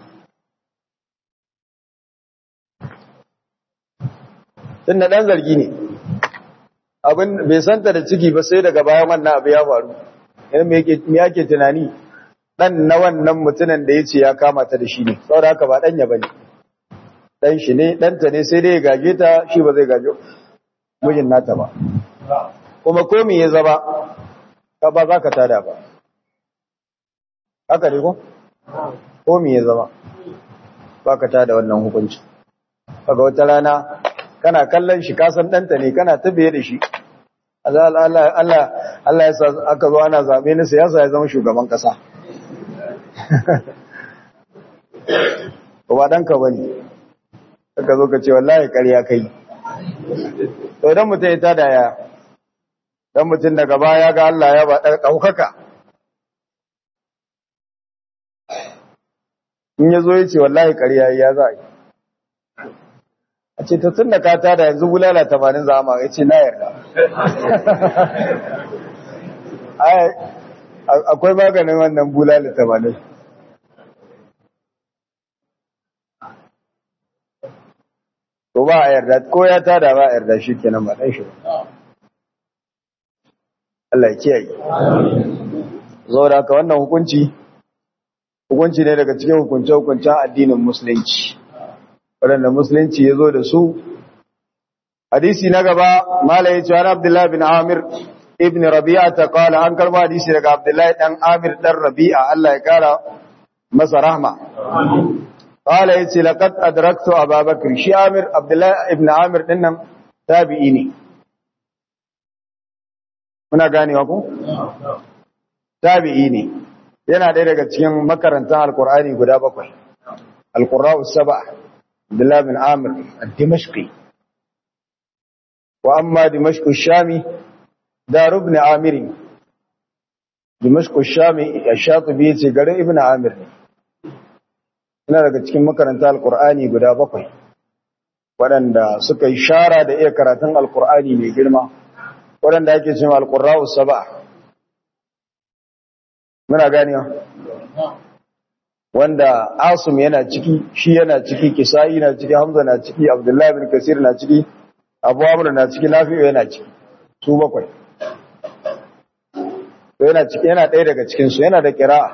tun da ɗan zargi ne abin bai santa da ciki ba sai daga bayan wannan abu ya faru yana me yake tunani ɗan na wannan mutumin da ya ce ya kama ta da shi ne saboda haka ba ɗanya ba ne ɗan shi ne ɗanta ne sai dai ya gaje ta shi ba zai gaje mijin nata ba kuma komi ya zaba ka ba za ka tada ba haka ne ko komi ya zaba ba ka tada wannan hukunci kaga wata rana kana kallon shi kasan ɗanta ne kana tabiye da shi Allah ya sa aka zo ana zaɓe na siyasa ya zama shugaban ƙasa ba ɗanka ba ne aka zo ka ce wallahi ƙarya kai to don mutum ya tada ya don mutum daga baya ga Allah ya ba ɗaukaka in ya zo ya ce wallahi ƙarya ya za a yi a ce ta tun da ka tada yanzu bulala 80 za ma ya ce na yarda akwai maganin wannan bulala 80 to ba a yarda ko ya tada ba a yarda shi kenan ba ɗan shi Allah ya kiyaye zo da haka wannan hukunci ne daga cikin hukunce-hukuncen addinin musulunci waɗanda musulunci ya zo da su hadisi na gaba mala ya ce wani abdullahi bin amir ibn rabi'a ta kala an karba hadisi daga abdullahi ɗan amir ɗan rabi'a Allah ya kara masa rahma kala ya ce laƙad adraktu ababakar shi amir abdullahi ibn amir ɗin nan tabi'i ne muna ganewa ku? tabi'i ne yana ɗaya daga cikin makarantar alkur'ani guda 7 alkurra'u 7 Abdullah bin Amir al-Dimashqi wa amma Dimashq al-Shami dar ibn Amir Dimashq al-Shami ash-Shatibi yace garin ibn Amir ne yana daga cikin makarantar alkur'ani guda 7 waɗanda suka yi shara da iya karatun alkur'ani mai girma waɗanda ake cewa alqurra'u 7 muna ganewa wanda Asim yana ciki shi yana ciki Kisa'i na ciki Hamza na ciki Abdullahi bin Kasir na ciki Abu Amr na ciki Nafi'u yana ciki su 7 to yana ciki yana ɗaya daga cikin su yana da qira'a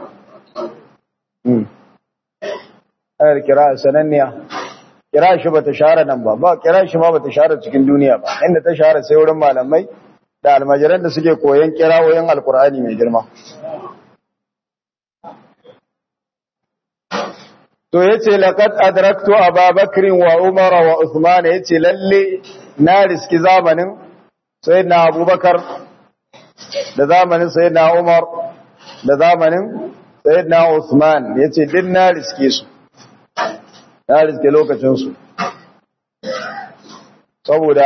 ana da qira'a sananniya qira'a shi bata shahara nan ba qira'a shi ma bata shahara cikin duniya ba inda ta shahara sai wurin malamai da almajiran da suke koyon qira'o'in alqur'ani mai girma to yace laqad adraktu Abubakar wa Umar wa Uthman yace lalle na riski zamanin sayyidina Abubakar da zamanin sayyidina Umar da zamanin sayyidina Uthman yace din na riske su na riske lokacin su saboda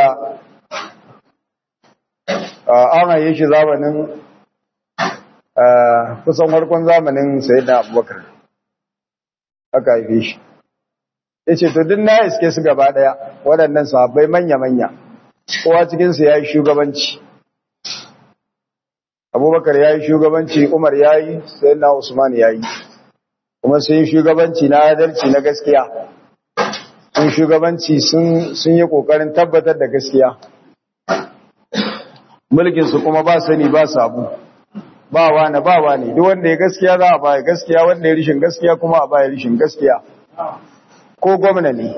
an haye shi zamanin kusan farkon zamanin sayyidina Abubakar aka haife shi ya ce to duk na iske su gaba ɗaya waɗannan sahabbai manya-manya kowa cikinsu ya yi shugabanci abubakar ya yi shugabanci umar ya yi sai na usman ya yi kuma sun yi shugabanci na adalci na gaskiya sun shugabanci sun yi ƙoƙarin tabbatar da gaskiya mulkinsu kuma ba sani ba sabu ba wani duk wanda ya gaskiya za a baya gaskiya wanda ya rishin gaskiya kuma a baya rishin gaskiya ko gwamna ne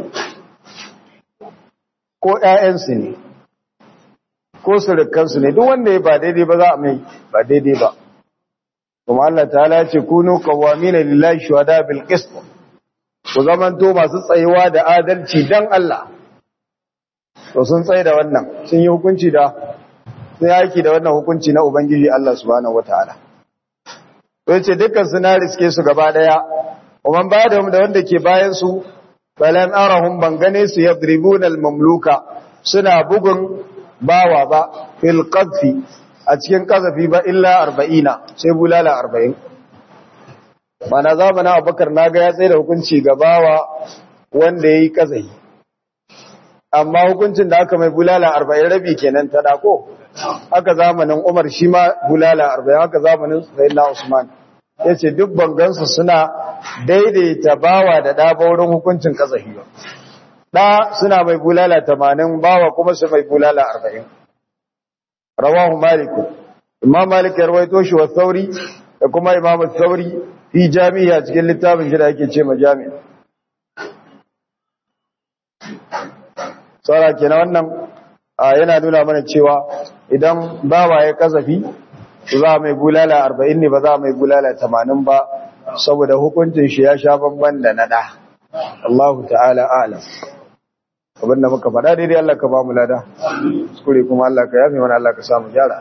ko ƴaƴansu ne ko surukansu ne duk wanda ya ba daidai ba za a mai ba daidai ba kuma Allah ta'ala ya ce kunu qawamina lillahi shuhada bil qist ku zamanto masu tsayewa da adalci dan Allah to sun tsaye da wannan sun yi hukunci da sai yaki da wannan hukunci na Ubangiji Allah subhanahu wataala to yace dukkan su na riske su gaba daya kuma ba da wanda ke bayan su balan arahum bangane su yadribuna al-mamluka suna bugun bawa ba fil qadfi a cikin kazafi ba illa 40 sai bulala 40 mana zamanin Abubakar naga ya tsaye da hukunci ga bawa wanda yayi kazafi amma hukuncin da aka mai bulala 40 rabi kenan ta dako haka zamanin Umar shi ma bulala 40 haka zamanin Sayyidina Usman yace duk bangansu suna daidaita bawa da da wurin hukuncin kazafi ba da suna mai bulala 80 bawa kuma su mai bulala 40 rawahu Malik Imam Malik ya rawaito shi wa Thawri da kuma Imam Thawri fi jami'a cikin littafin shi da yake ce majami' sara kenan wannan yana nuna mana cewa idan bawa ya kazafi za mai bulala 40 ne ba za mai bulala 80 ba saboda hukuncin shi ya sha bamban da nada Allahu ta'ala a'lam abinda muka faɗa daidai Allah ka ba mu lada kuskure kuma Allah ka yafe mana Allah ka samu gyara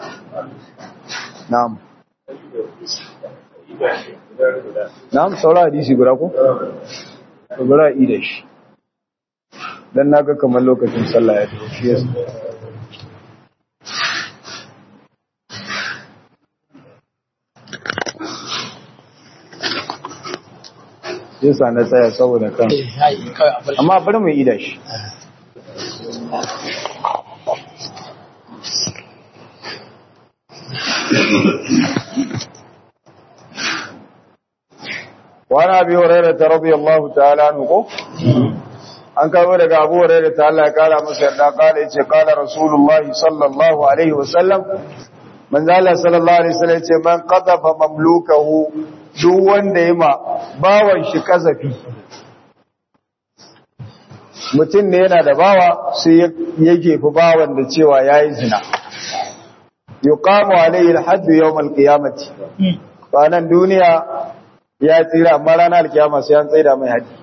na'am saura hadisi guda ko guda ida shi dan naga kamar lokacin sallah ya tafi shi yasa na tsaya saboda kan amma bari mu ida shi وعن أبي هريرة رضي الله تعالى عنه an kawo daga Abu Hurairah ta Allah ya kara masa yarda kala yace kala Rasulullah sallallahu alaihi wasallam manzo Allah sallallahu alaihi wasallam yace man qadafa mamlukahu duk wanda yima bawan shi kazafi mutum ne yana da bawa sai yake fi bawan da cewa yayi zina yuqamu alaihi alhadd yawm alqiyamati banan duniya ya tsira amma ranar alkiyama sai an tsaida mai haji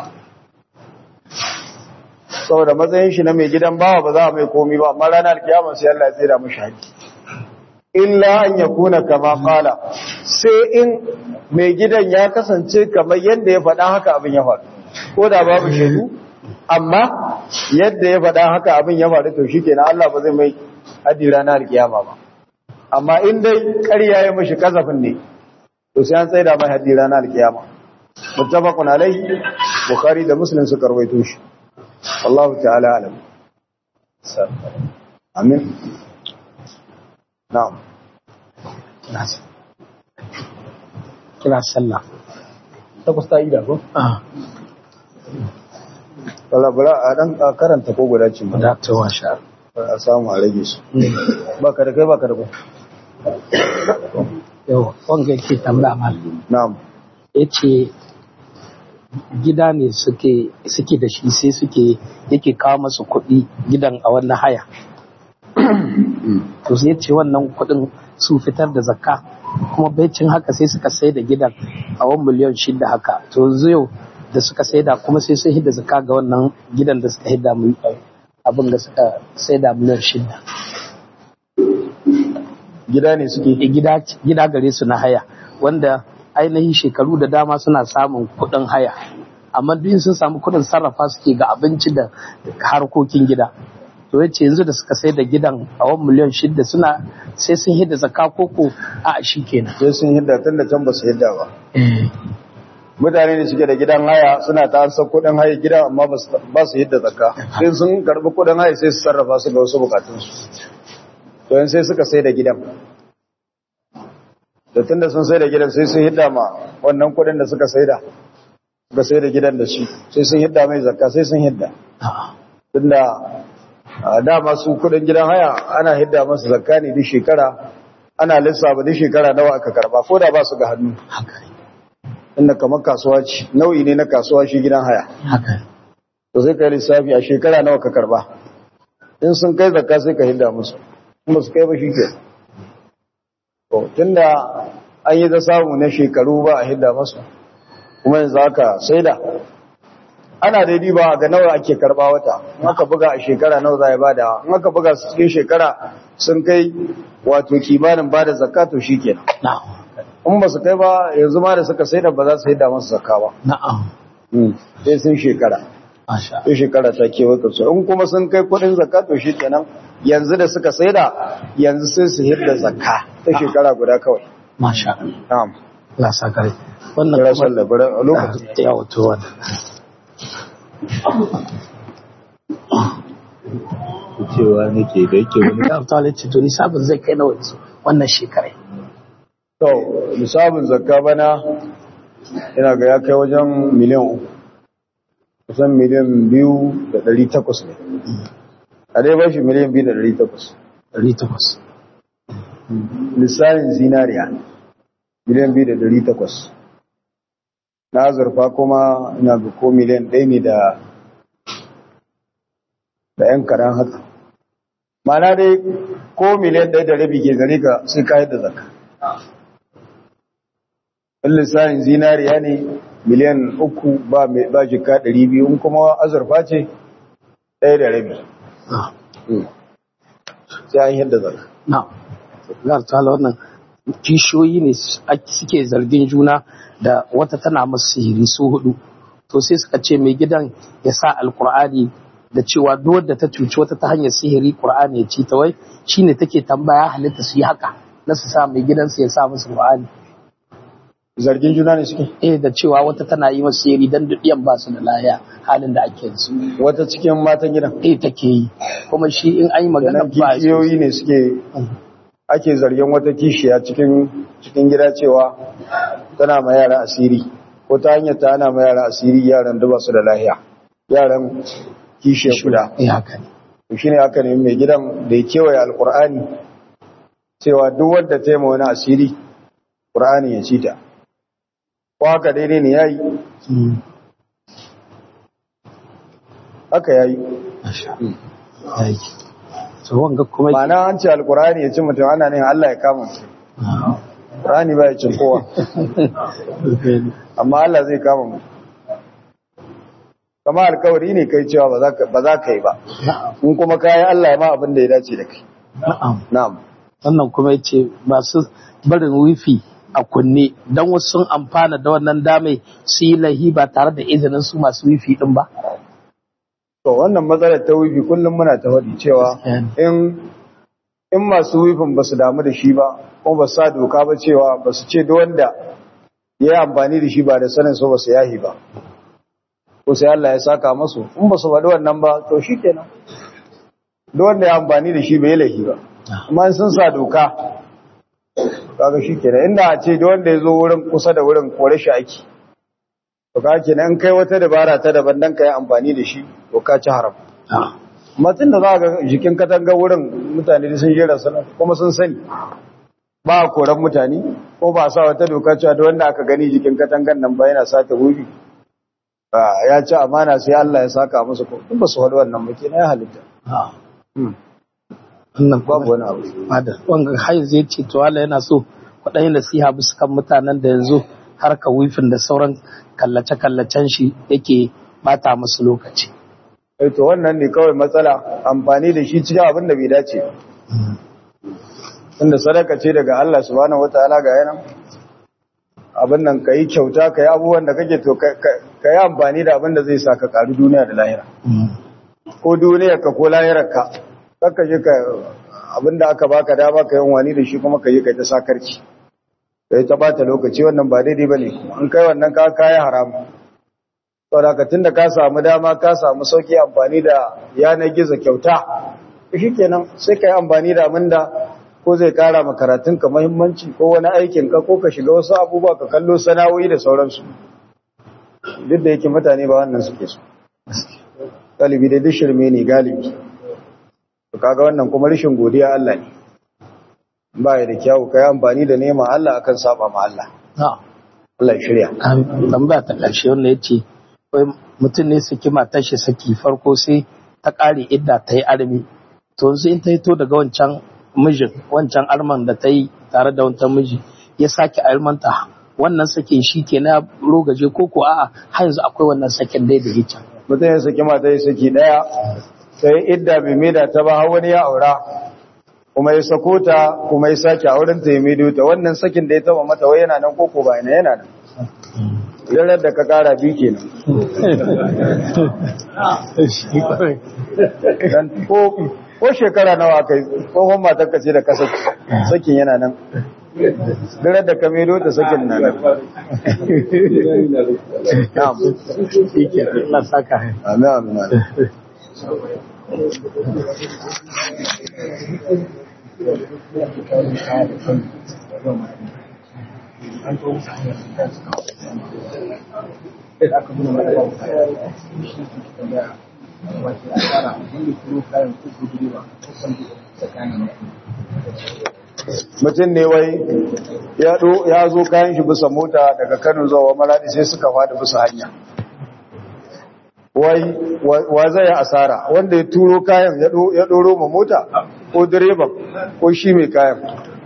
saboda matsayin shi na mai gidan bawa ba za a mai komi ba amma ranar alkiyama sai Allah ya tsaida mashi haji illa an yakuna kama qala sai in mai gidan ya kasance kamar yadda ya faɗa haka abin ya faru ko da babu shaidu amma yadda ya faɗa haka abin ya faru to shikenan Allah ba zai mai haji ranar alkiyama ba amma in dai ƙarya ya mashi kazafin ne to sai an tsaida mai haji ranar alkiyama muttafaqun alaihi bukhari da muslim suka rawaito shi Allah ta'ala alam amin na'am kira sallah ta kusta ida ko wala bara a dan karanta ko guda ce da ta washa a samu a rage su baka da kai baka da ko yau wanga yake tambaya mal na'am yace gida ne suke da shi sai yake kawo masu kuɗi gidan a wannan haya to sai ce wannan kuɗin su fitar da zakka kuma baicin haka sai suka sai da gidan a 1 miliyan 6 haka to yanzu yau da suka sai da kuma sai sun hidda zakka ga wannan gidan da suka hidda abin da suka sai da miliyan 6 gida ne suke gida gare su na haya wanda ainihin shekaru da dama suna samun kuɗin haya amma duk sun samu kuɗin sarrafa suke ga abinci da harkokin gida to yace yanzu da suka sai da gidan a 1 miliyan 6 suna sai sun hidda zakka koko a shi kenan sai sun hidda tun da can ba su hidda ba mutane ne suke da gidan haya suna ta ansa kuɗin haya gidan amma ba su hidda zakka sai sun karɓi kuɗin haya sai su sarrafa su ga wasu bukatunsu to yan sai suka sai da gidan da tun da sun sai da gidan sai sun hidda ma wannan kuɗin da suka sai da gidan da shi sai sun hidda mai zakka sai sun hidda tunda dama su kuɗin gidan haya ana hidda masu zakka ne duk shekara ana lissafa duk shekara nawa aka karba ko da ba su ga hannu inda kamar kasuwa ce nau'i ne na kasuwa shi gidan haya to sai kai lissafi a shekara nawa ka karba in sun kai zakka sai ka hidda musu kuma su kai ba shi ke to tunda an yi ta samu na shekaru ba a hidda masu kuma yanzu aka saida ana daidai ba ga nawa ake karba wata in aka buga a shekara nawa za a bada in aka buga su cikin shekara sun kai wato kimanin bada zakka to shikenan in ba su kai ba yanzu ma da suka saida ba za su saida masu zakka ba sai sun shekara sai shekara ta kewaye su in kuma sun kai kudin zakka to shikenan yanzu da suka saida yanzu sai su hidda zakka ta shekara guda kawai masha na'am Allah sakare wannan kuma lokacin ya wato wannan cewa nake da yake wani da ta ce to nisabin zai kai nawa yanzu wannan shekarai to nisabin zakka bana ina ga ya kai wajen miliyan 3 kusan miliyan 2,800 ne a dai bashi miliyan 2,800 lissanin zinariya miliyan 2,800 na zurfa kuma ina ga ko miliyan 1 ne da ‘yan karan haka mana dai ko miliyan 1.5 ke gare ka sai ka yadda zakka lissahin zinariya ne miliyan 3 ba jika 200 in kuma azurfa ce 1.5 sai an yadda zakka na zartala wannan kishiyoyi ne suke zargin juna da wata tana masu sihiri su hudu to sai suka ce mai gidan ya sa alkur'ani da cewa duk da ta cuci wata ta hanyar sihiri qur'ani ya ci ta wai shine take tambaya halitta su yi haka na su sa mai gidansu ya sa musu qur'ani zargin juna ne suke da cewa wata tana yi masu sihiri dan dudiyan ba su da lahiya halin da ake su wata cikin matan gidan take yi kuma shi in an yi magana ba kishiyoyi ne suke ake zargin wata kishiya cikin gida cewa tana ma yara asiri ko ta hanyar ta ana ma yara asiri yaran da ba su da lahiya yaran kishiya guda haka ne shi ne aka nemi mai gidan da ya kewaye alkur'ani cewa duk wanda ta yi ma wani asiri ƙur'ani ya ci ta ko haka daidai ne ya yi haka ya yi ma'ana an ce alkur'ani ya ci mutum ana ne Allah ya kama mutum ƙur'ani ba ya cin kowa amma Allah zai kama mutum kama alkawari ne kai cewa ba za ka yi ba in kuma kayi Allah ya ma abin da ya dace da kai na'am wannan kuma ya ce masu barin wifi a kunne don wasu sun amfana da wannan damai su yi lahi ba tare da izinin su masu wifi din ba to wannan matsalar ta wifi kullum muna ta faɗi cewa in masu wifin ba su damu da shi ba ko ba su sa doka ba cewa ba su ce da wanda ya yi amfani da shi ba da sanin so ba su yahi ba ko sai Allah ya saka masu in ba su faɗi wannan ba to shi kenan da wanda ya amfani da shi bai lahi ba amma sun sa doka kaga shi kenan inda a ce da wanda ya zo wurin kusa da wurin kore shi ake to ka kenan in kai wata dabara ta daban dan kai amfani da shi to ka ci haram matin da za ga jikin katanga wurin mutane sun jira sana kuma sun sani ba a koran mutane ko ba a sa wata doka cewa da wanda aka gani jikin katangan nan ba yana sata rufi ya ci amana sai Allah ya saka musu ko in ba su faɗi wannan ba kenan ya halitta wannan babu wani abu wanga hai zai ce to Allah yana so kwaɗayin nasiha bisa kan mutanen da yanzu harka wifin da sauran kallace-kallacen shi yake bata musu lokaci. To wannan ne kawai matsala amfani da shi cikin abin da bai dace. Inda sadaka ce daga Allah subhanahu wataala ga yanan abin nan kai kyauta kai abubuwan da kake to kai amfani da abin da zai saka karu duniya da lahira. Ko duniyar ka ko lahirar ka kaka je ka abin da aka baka dama ka yi wani da shi kuma ka yi kai ta sakarci. Kai ta bata lokaci wannan ba daidai bane an kai wannan ka kai haram saboda tunda ka samu dama ka samu sauki amfani da yanar gizo kyauta shikenan sai kai amfani da abinda ko zai kara maka karatun ka muhimmanci ko wani aikin ka ko ka shiga wasu abubuwa ka kallo sana'o'i da sauransu duk da yake mutane ba wannan suke so galibi da shirme ne galibi to kaga wannan kuma rashin godiya Allah ne ba ya da kyawu kai amfani da nema Allah akan saba ma Allah. Allah ya shirya. Tambaya ta ƙarshe wanda yace wai mutum ne saki matar shi saki farko sai ta ƙare idda ta yi armi. To sai in ta hito daga wancan mijin wancan arman da ta yi tare da wancan miji ya sake armanta wannan sakin shi ke na rogaje ko a'a har yanzu akwai wannan sakin dai da hicca. Mutum ya saki matar ya saki daya sai idda bai maida ta ba har wani ya aura. Kuma ya sako ta kuma ya sake auren ta ya maido ta wannan sakin da ya taba mata wai yana nan koko ba yana nan ranar da ka kara bi kenan dan ko shekara nawa kai tsohon matar ka ce da ka sakin yana nan ranar da ka maido ta sakin na nan na'am Allah saka amin amin mutum ne wai ya zo kayan shi bisa mota daga Kano zuwa Maradi sai suka faɗi bisa hanya wai wa zai asara wanda ya turo kayan ya ɗoro ma mota ko direban ko shi mai kayan.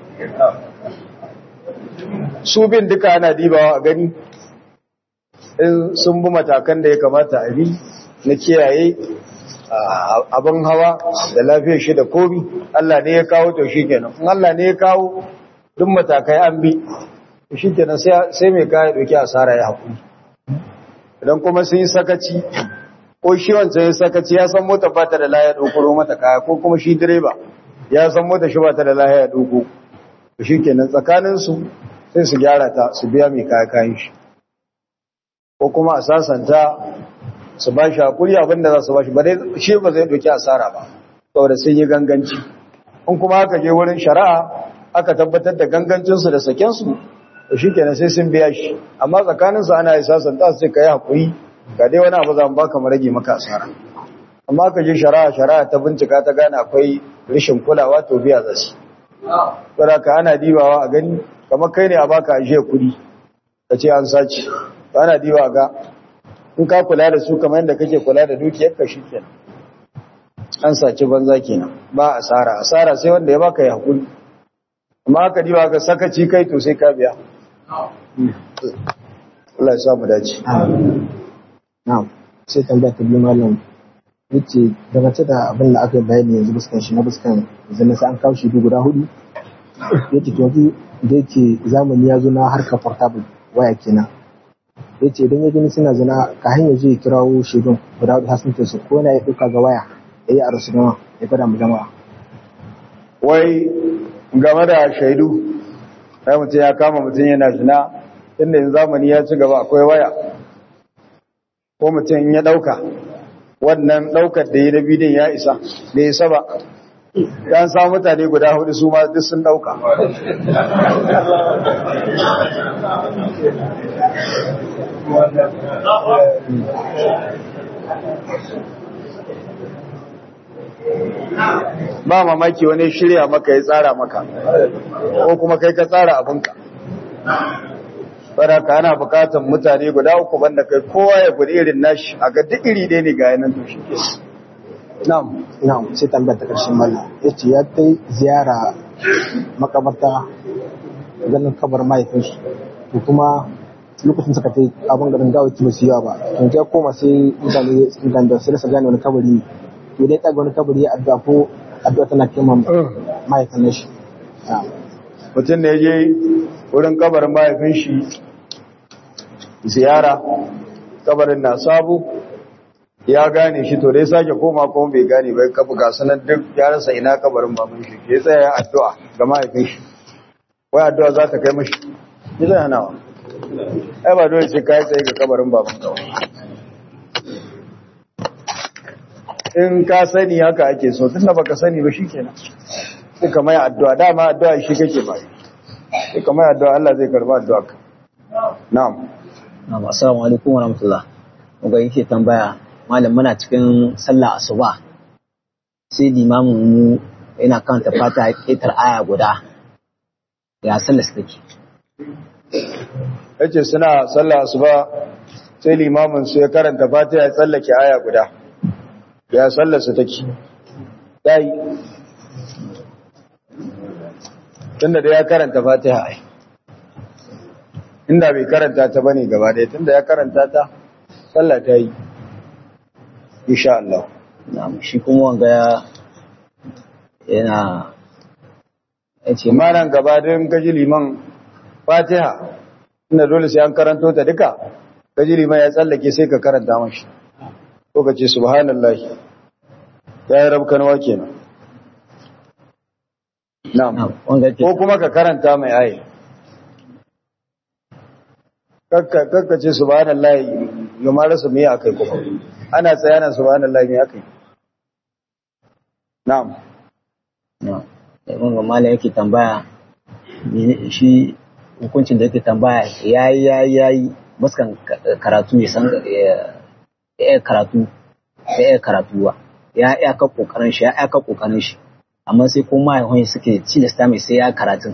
Su bin duka ana dibawa a gani in sun bi matakan da ya kamata a bi na kiyaye abin hawa da lafiyar shi da komi. Allah ne ya kawo to shi kenan. In Allah ne ya kawo duk matakai an bi shi kenan sai mai kaya ɗauki asara ya haƙuri. Idan kuma sun yi sakaci ko shi wancan ya sakaci ya san mota ba ta da lahiya ɗaukuro mata kaya ko kuma shi direba ya san mota shi ba ta da lahiya ɗauko shi kenan tsakaninsu sai su gyara ta su biya mai kaya kayan shi ko kuma a sasanta su ba shi haƙuri abinda za su ba shi ba dai shi ba zai ɗauki asara ba saboda sun yi ganganci. In kuma aka je wurin shari'a aka tabbatar da gangancinsu da sakensu to shi kenan sai sun biya shi amma tsakaninsu ana yi sasanta su ce ka yi haƙuri ga dai wani abu za mu baka mu rage maka asara. Amma aka je shari'a ta bincika ta gane akwai rashin kulawa to biya za su. Saboda ka ana dibawa a gani kamar kai ne a baka ajiye kuɗi ka ce an sace ana diba ga in ka kula da su kamar yadda kake kula da dukiyar ka shikenan an sace banza kenan ba asara sai wanda ya baka ya hakuri. Amma aka diba ga sakaci kai to sai ka biya. Allah ya sa mu dace. Na'am sai tambaya ta biyu malam yace daga ce da abin da aka bayani yanzu buskan shi na buskan zan sai an kawo shi guda hudu yace to da yake zamani ya zo na harkar portable waya kenan yace idan ya gani suna zina ka hanyar je kirawo shaidun guda hudu hasunta su ko na ya duka ga waya yayi a rasu gama ya fada mu jama'a. Wai game da shaidu sai mutum ya kama mutum yana zina inda yanzu zamani ya ci gaba akwai waya ko mutum ya dauka wannan daukar da yi na bidiyon ya isa da ya saba yan samu mutane guda hudu su ma duk sun dauka. Ba mamaki wani shirya maka ya tsara maka ko kuma kai ka tsara abinka. Faraka ana bukatar mutane guda uku banda kai kowa ya gudu irin nashi a ga duk iri ɗaya ne ga yanan to shi ke. Na'am sai tambayar ta karshen mallam yace ya kai ziyara makabarta ganin kabar mahaifin shi to kuma lokacin suka kai abin garin gawaki ba su yawa ba to ya koma sai mutane da su rasa gane wani kabari to dai tsaga wani kabari ya addu'a ko addu'a tana kima mahaifin shi. Mutum ne je wurin kabarin mahaifin shi ziyara kabarin na sabo ya gane shi to dai sake koma kuma bai gane bai kafa gasanan duk ya rasa ina kabarin baban shi ya tsaya ya addu'a ga mahaifin shi wai addu'a za ta kai mashi ni zai hanawa ai ba dole sai kai tsaye ga kabarin baban ka in ka sani haka ake so tunda baka sani ba shikenan sai ka mai addu'a dama addu'a shi kake bai sai ka mai addu'a Allah zai karba addu'a ka. Na'am assalamu alaikum warahmatullah muga yake tambaya malam muna cikin sallah asuba sai limamin mu yana kanta fata ƙetar aya guda ya sallah su take yace suna sallah asuba sai limamin su ya karanta fata ya tsallake aya guda ya sallah su take dai tunda da ya karanta fatiha ai inda bai karanta ta bane gaba ɗaya tunda ya karanta ta sallah ta yi insha Allah. Na'am shi kuma wanga yana yace malan gaba din gaji liman Fatiha inda dole sai an karanto ta duka gaji liman ya tsallake sai ka karanta mashi ko ka ce subhanallahi ya yi rabkanwa kenan. Na'am ko kuma ka karanta mai ayi kakka ce subhanallahi yau ma rasa me akai kuma ana tsayana subhanallahi me akai. Na'am mun ga mallam yake tambaya shi hukuncin da yake tambaya yayi baskan karatu ne san karatu ya ka kokarin shi amma sai ko mahaifin suke cilasta mai sai ya karatun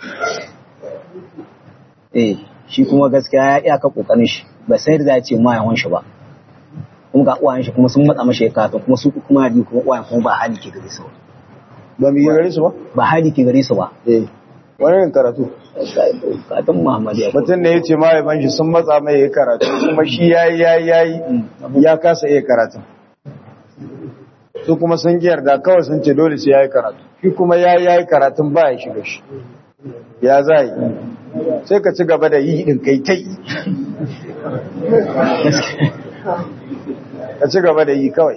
shi kuma gaskiya ya ka kokarin shi ba sai da ya ce mahaifin shi ba kuma ga uwayen shi kuma sun matsa mashi karatu kuma su kuma kuma uwayen kuma ba hali ke gare su ba mu yi gare su ba ba hali ke gare su ba wani yin karatu katon Muhammadu mutum ne ya ce mahaifan shi sun matsa mai ya karatu kuma shi ya kasa iya karatu su kuma sun ki yarda kawai sun ce dole sai ya yi karatu shi kuma ya yi karatun ba ya shiga shi ya za yi sai ka ci gaba da yi din kai ta yi ka ci gaba da yi kawai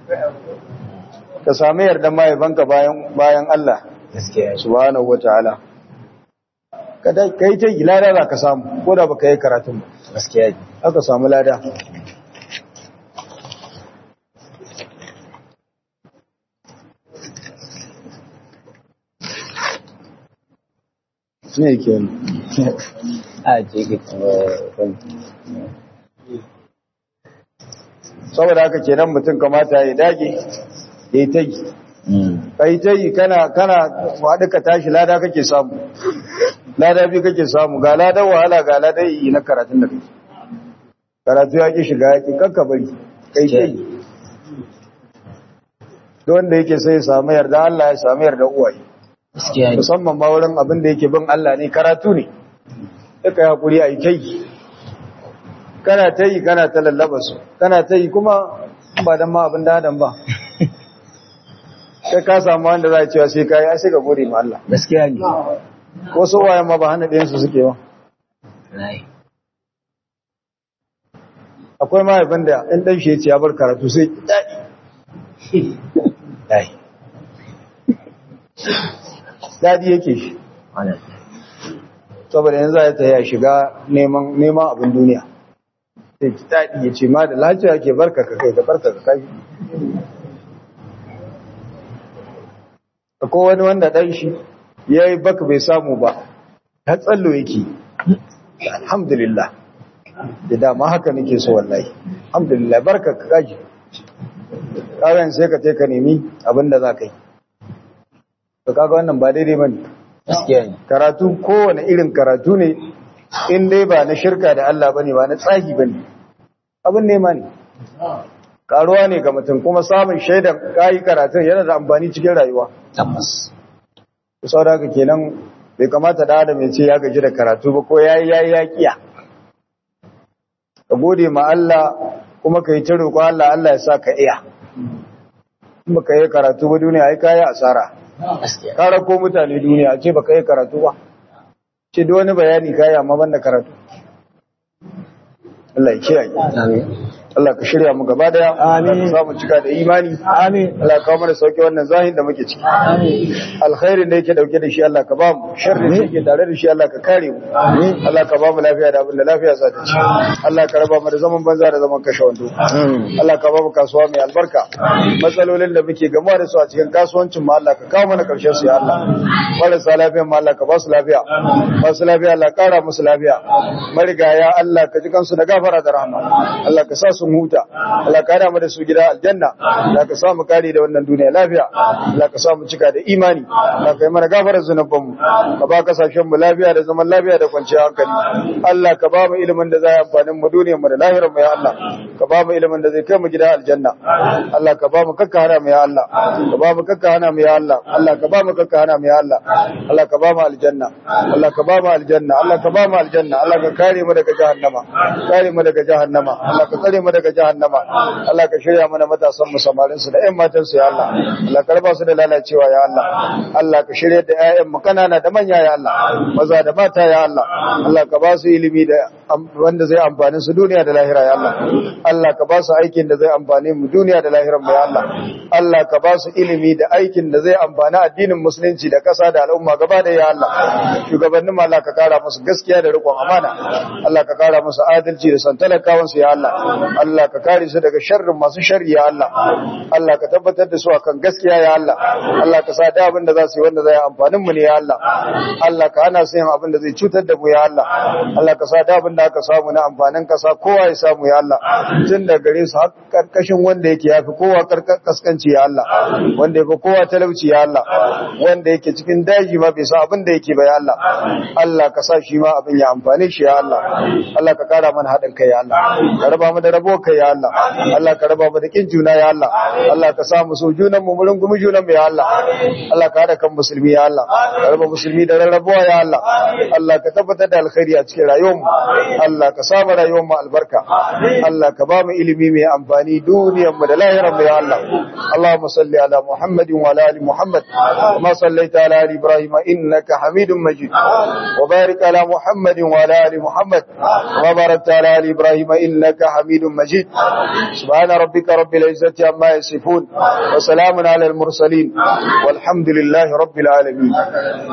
ka sami yarda mahaifanka bayan Allah subhanahu wa ta'ala ka yi ta yi lada za ka samu ko da ba ka yi karatun ba gaskiya aka samu lada ne ke a ce ke saboda haka kenan mutum kamata ya dage ya yi ta yi ka yi ta yi kana waɗi ka tashi lada kake samu lada biyu kake samu ga ladan wahala ga ladan yi na karatun da kake karatu ya ki shiga ya ki kakka bari kai ta yi wanda yake sai ya samu yarda Allah ya samu yarda uwaye musamman ma wurin abin da yake bin Allah ne karatu ne duka ya kuri a yi ta yi kana ta yi kana ta lallaba su kana ta yi kuma ba don ma abin da adam ba sai ka samu wanda za a cewa sai ka yi sai ka gode ma Allah gaskiya ne wasu wayan ma ba hana ɗayansu suke ba akwai mahaifin da ɗan ɗan shi ya ce ya bar karatu sai daɗi yake shi saboda yanzu za ta yi shiga neman abin duniya sai ki daɗi ya ce ma da lafiya ke barka ka kai ka barka ka kai akwai wani wanda ɗan shi ya yi baka bai samu ba ta tsallo yake alhamdulillah da dama haka nake so wallahi alhamdulillah barka ka kaji ƙaran sai ka ce ka nemi abin da za ka yi to kaga wannan ba daidai ba ne karatu kowane irin karatu ne in dai ba na shirka da Allah ba ne ba na tsahi ba ne abin nema ne karuwa ne ga mutum kuma samun shaidan kayi karatun yana da amfani cikin rayuwa tabbas sau da haka kenan bai kamata da adam ya ce ya gaji da karatu ba ko ya kiya ka gode ma Allah kuma ka yi ta roƙo Allah Allah ya sa ka iya in baka yi karatu ba duniya ai kayi asara ka rako mutane duniya ce baka yi karatu ba ce da wani bayani kayi amma banda karatu Allah ya kiyaye amin Allah ka shirya mu gaba daya amin za mu cika da imani amin Allah ka kawo mana sauki wannan zahin da muke ciki amin alkhairin da yake dauke da shi Allah ka ba mu sharri da yake tare da shi Allah ka kare mu amin Allah ka ba mu lafiya da abin da lafiya za ta ci Allah ka raba mu da zaman banza da zaman kashe wando Allah ka ba mu kasuwa mai albarka matsalolin da muke gamuwa da su a cikin kasuwancin mu Allah ka kawo mana karshen su ya Allah marasa lafiya mu Allah ka ba su lafiya masu lafiya Allah kara musu lafiya marigaya Allah ka ji kansu da gafara da rahama Allah ka sa sun huta Allah ka hada mu da su gida aljanna Allah ka sa mu kare da wannan duniya lafiya Allah ka sa mu cika da imani Allah ka yi mana gafarar zunuban mu ka ba kasashen mu lafiya da zaman lafiya da kwanciyar hankali Allah ka ba mu ilimin da zai amfani mu duniyar mu da lahirar mu ya Allah ka ba mu ilimin da zai kai mu gida aljanna Allah ka ba mu kakka hana mu ya Allah ka ba mu kakka hana mu ya Allah Allah ka ba mu kakka hana mu ya Allah Allah ka ba mu aljanna Allah ka ba mu aljanna Allah ka ba mu aljanna Allah ka kare mu daga jahannama kare mu daga jahannama Allah ka tsare mu daga jahannama Allah ka shirya mana matasan mu samarin su da ƴan matan su ya Allah Allah ka raba su da lalacewa ya Allah Allah ka shirya da ƴaƴan mu kanana da manya ya Allah maza da mata ya Allah Allah ka ba su ilimi da wanda zai amfani su duniya da lahira ya Allah Allah ka ba su aikin da zai amfani mu duniya da lahiran mu ya Allah Allah ka ba su ilimi da aikin da zai amfani addinin musulunci da ƙasa da al'umma gaba da ya Allah shugabannin mu Allah ka kara musu gaskiya da riƙon amana Allah ka kara musu adalci da san talakawan su ya Allah Allah ka kare su daga sharrin masu sharri ya Allah Allah ka tabbatar da su akan gaskiya ya Allah Allah ka sa da abin da za su yi wanda zai amfanin mu ne ya Allah Allah ka hana su yin abin da zai cutar da mu ya Allah Allah ka sa da abin da da aka samu na amfanin kasa kowa ya samu ya Allah tun da gare su har karkashin wanda yake yafi kowa kaskanci ya Allah wanda yafi kowa talauci ya Allah wanda yake cikin daji ma bai san abin da yake ba ya Allah Allah ka sa shi ma abin ya amfane shi ya Allah Allah ka kara mana haɗin kai ya Allah ka raba mu da rabo kai ya Allah Allah ka raba mu da kin juna ya Allah Allah ka sa mu so junan mu mun gumi junan mu ya Allah Allah ka hada kan musulmi ya Allah ka raba musulmi da rarrabuwa ya Allah Allah ka tabbatar da alkhairi a cikin rayuwar mu Allah ka sa mu rayuwar mu albarka Allah ka ba mu ilimi mai amfani duniyar mu da lahirar mu ya Allah Allahumma salli ala Muhammadin wa ala ali Muhammad kama sallaita ala ali Ibrahim innaka Hamidum Majid wa barik ala Muhammadin wa ala ali Muhammad kama barakta ala ali Ibrahim innaka Hamidum Majid subhana rabbika rabbil izzati amma yasifun wa salamun ala al mursalin walhamdulillahi rabbil alamin